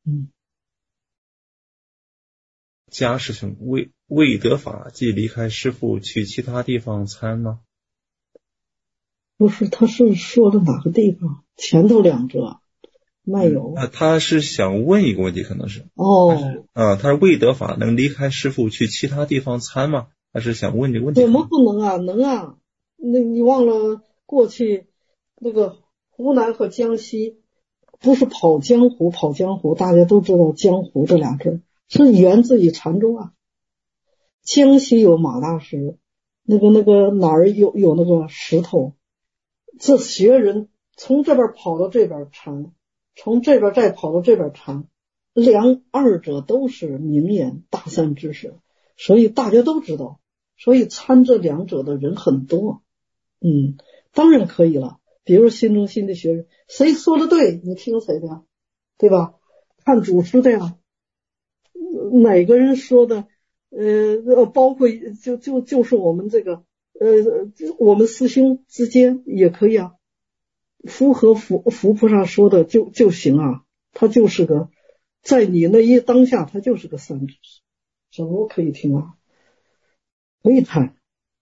Speaker 4: 家师兄未得法，即离开师父去其他地方参吗？
Speaker 2: 不是，他是说的哪个地方？前头2者没有。
Speaker 4: 他是想问一个问题，可能是他是未得法，能离开师父去其他地方参吗？他是想问这个问题。
Speaker 2: 怎么不能啊？能啊！那你忘了过去那个湖南和江西不是跑江湖，大家都知道江湖这2字是源自于禅宗啊。江西有马大师，那个哪儿有那个石头，这学人从这边跑到这边禅，从这边再跑到这边禅，2者都是名言大善知识，所以大家都知道，所以参这2者的人很多。当然可以了。比如新中心的学生，谁说的对，你听谁的呀？对吧？看祖师的呀。哪个人说的？包括就是我们这个我们师兄之间也可以啊，符合佛菩萨说的就行啊，他就是个在你那一当下，他就是个三知识，什么可以听啊？可以谈，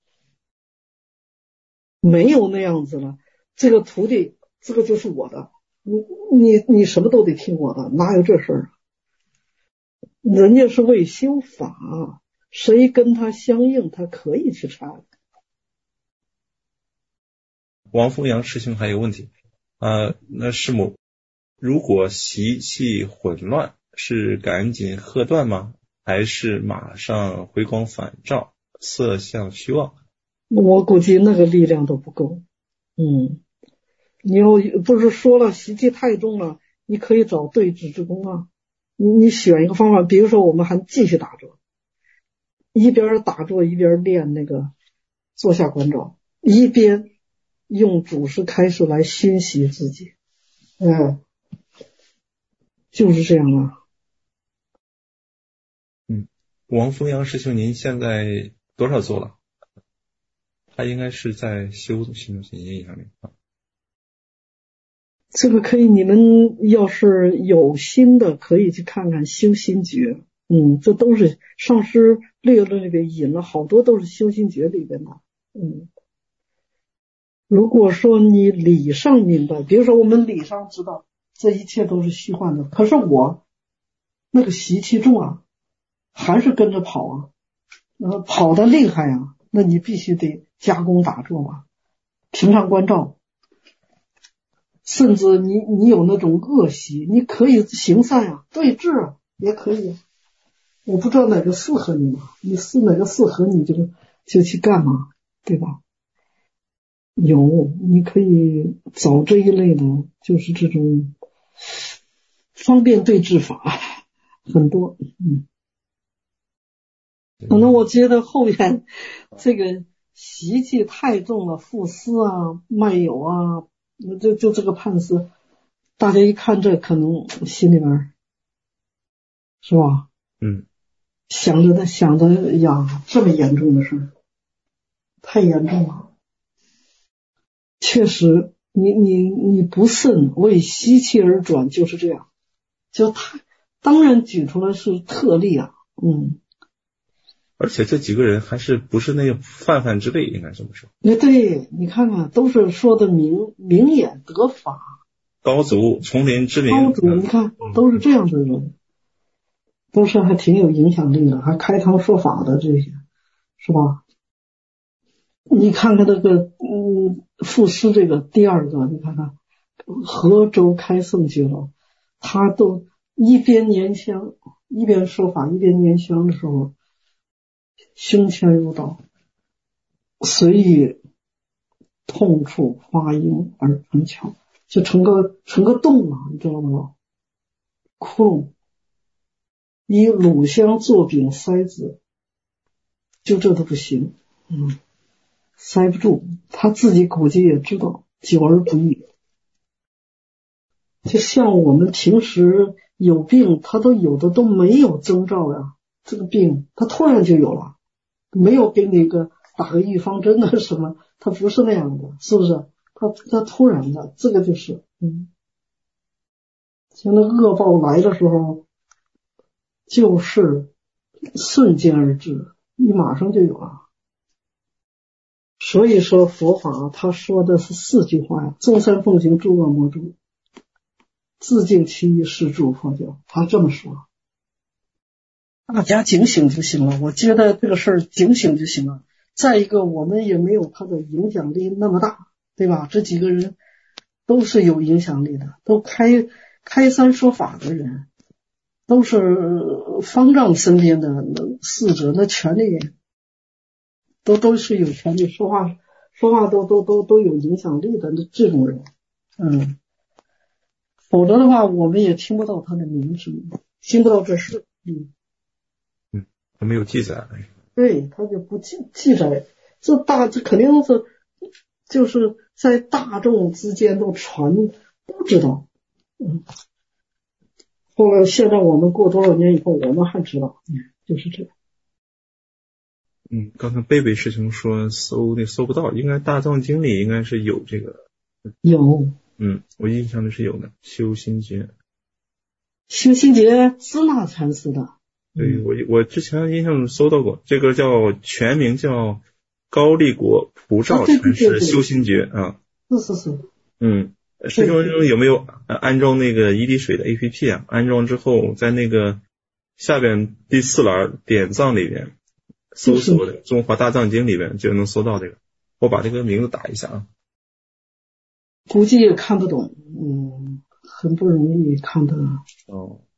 Speaker 2: 没有那样子了。这个徒弟，这个就是我的，你什么都得听我的，哪有这事儿啊？人家是为修法，谁跟他相应，他可以去查。
Speaker 4: 王凤阳师兄还有问题那师母，如果习气混乱，是赶紧喝断吗？还是马上回光返照，色相虚妄？
Speaker 2: 我估计那个力量都不够。你要不是说了习气太重了，你可以找对治之功啊。你选一个方法，比如说我们还继续打坐，一边打坐一边练那个坐下观照，一边用祖师开示来熏习自己。就是这样啊。
Speaker 4: 王凤阳师兄，您现在多少座了？他应该是在修行中心影响力啊。
Speaker 2: 这个可以，你们要是有心的，可以去看看修心诀。这都是上师略论里边引了好多，都是修心诀里边的。如果说你理上明白，比如说我们理上知道这一切都是虚幻的，可是我那个习气重啊，还是跟着跑啊，跑得厉害啊，那你必须得加工打坐嘛，平常关照。甚至你有那种恶习，你可以行善啊，对治啊，也可以。我不知道哪个适合你嘛，你是哪个适合你就去干嘛，对吧？有，你可以找这一类的，就是这种方便对治法很多。可能我觉得后面这个习气太重了，复思啊、漫游啊，就这个判词，大家一看这可能心里面是吧？想着呀，这么严重的事儿，太严重了。确实，你不慎为习气而转，就是这样。当然举出来是特例啊。
Speaker 4: 而且这几个人还是不是那个泛之辈，应该这么说。
Speaker 2: 对，你看看，都是说的明眼得法，
Speaker 4: 高祖丛林之林，
Speaker 2: 高祖你看都是这样的人，都是还挺有影响力的，还开堂说法的这些，是吧？你看看那个赋诗这个第二个，你看看河州开圣觉了，他都一边拈香一边说法，一边拈香的时候，胸前如刀，随意痛处发音而很巧，就成个洞啊，你知道吗？窟窿，以乳香做饼塞子，就这都不行。塞不住，他自己估计也知道久而不愈。就像我们平时有病，他有的都没有征兆呀，这个病他突然就有了，没有给你打个预防针的什么，他不是那样的，是不是？他突然的，这个就是像那恶报来的时候，就是瞬间而至，你马上就有了。所以说佛法他说的是4句话呀：众善奉行，诸恶莫作，自净其意，是诸佛教。他这么说，大家警醒就行了。我觉得这个事儿警醒就行了。再一个，我们也没有他的影响力那么大，对吧？这几个人都是有影响力的，都开山说法的人，都是方丈身边的侍者，那权力都是有权利说话都有影响力的这种人。否则的话我们也听不到他的名声，听不到这事。
Speaker 4: 他没有记载。
Speaker 2: 对，他就不记载，这肯定是就是在大众之间都知道。后来现在我们过多少年以后我们还知道，就是这样。
Speaker 4: 刚才贝贝师兄说搜不到，应该大藏经里应该是有这个。
Speaker 2: 有。
Speaker 4: 我印象里是有的，修心诀。
Speaker 2: 修心诀支那禅师的。
Speaker 4: 对，我之前印象中搜到过，这个叫全名叫高丽国普照禅师修心诀啊。
Speaker 2: 是。
Speaker 4: 师兄有没有安装那个一滴水的 APP 啊？安装之后在那个下边第4栏点藏里边搜索的中华大藏经里边就能搜到这个。我把这个名字打一下啊。
Speaker 2: 估计也看不懂，很不容易看的。
Speaker 4: 哦。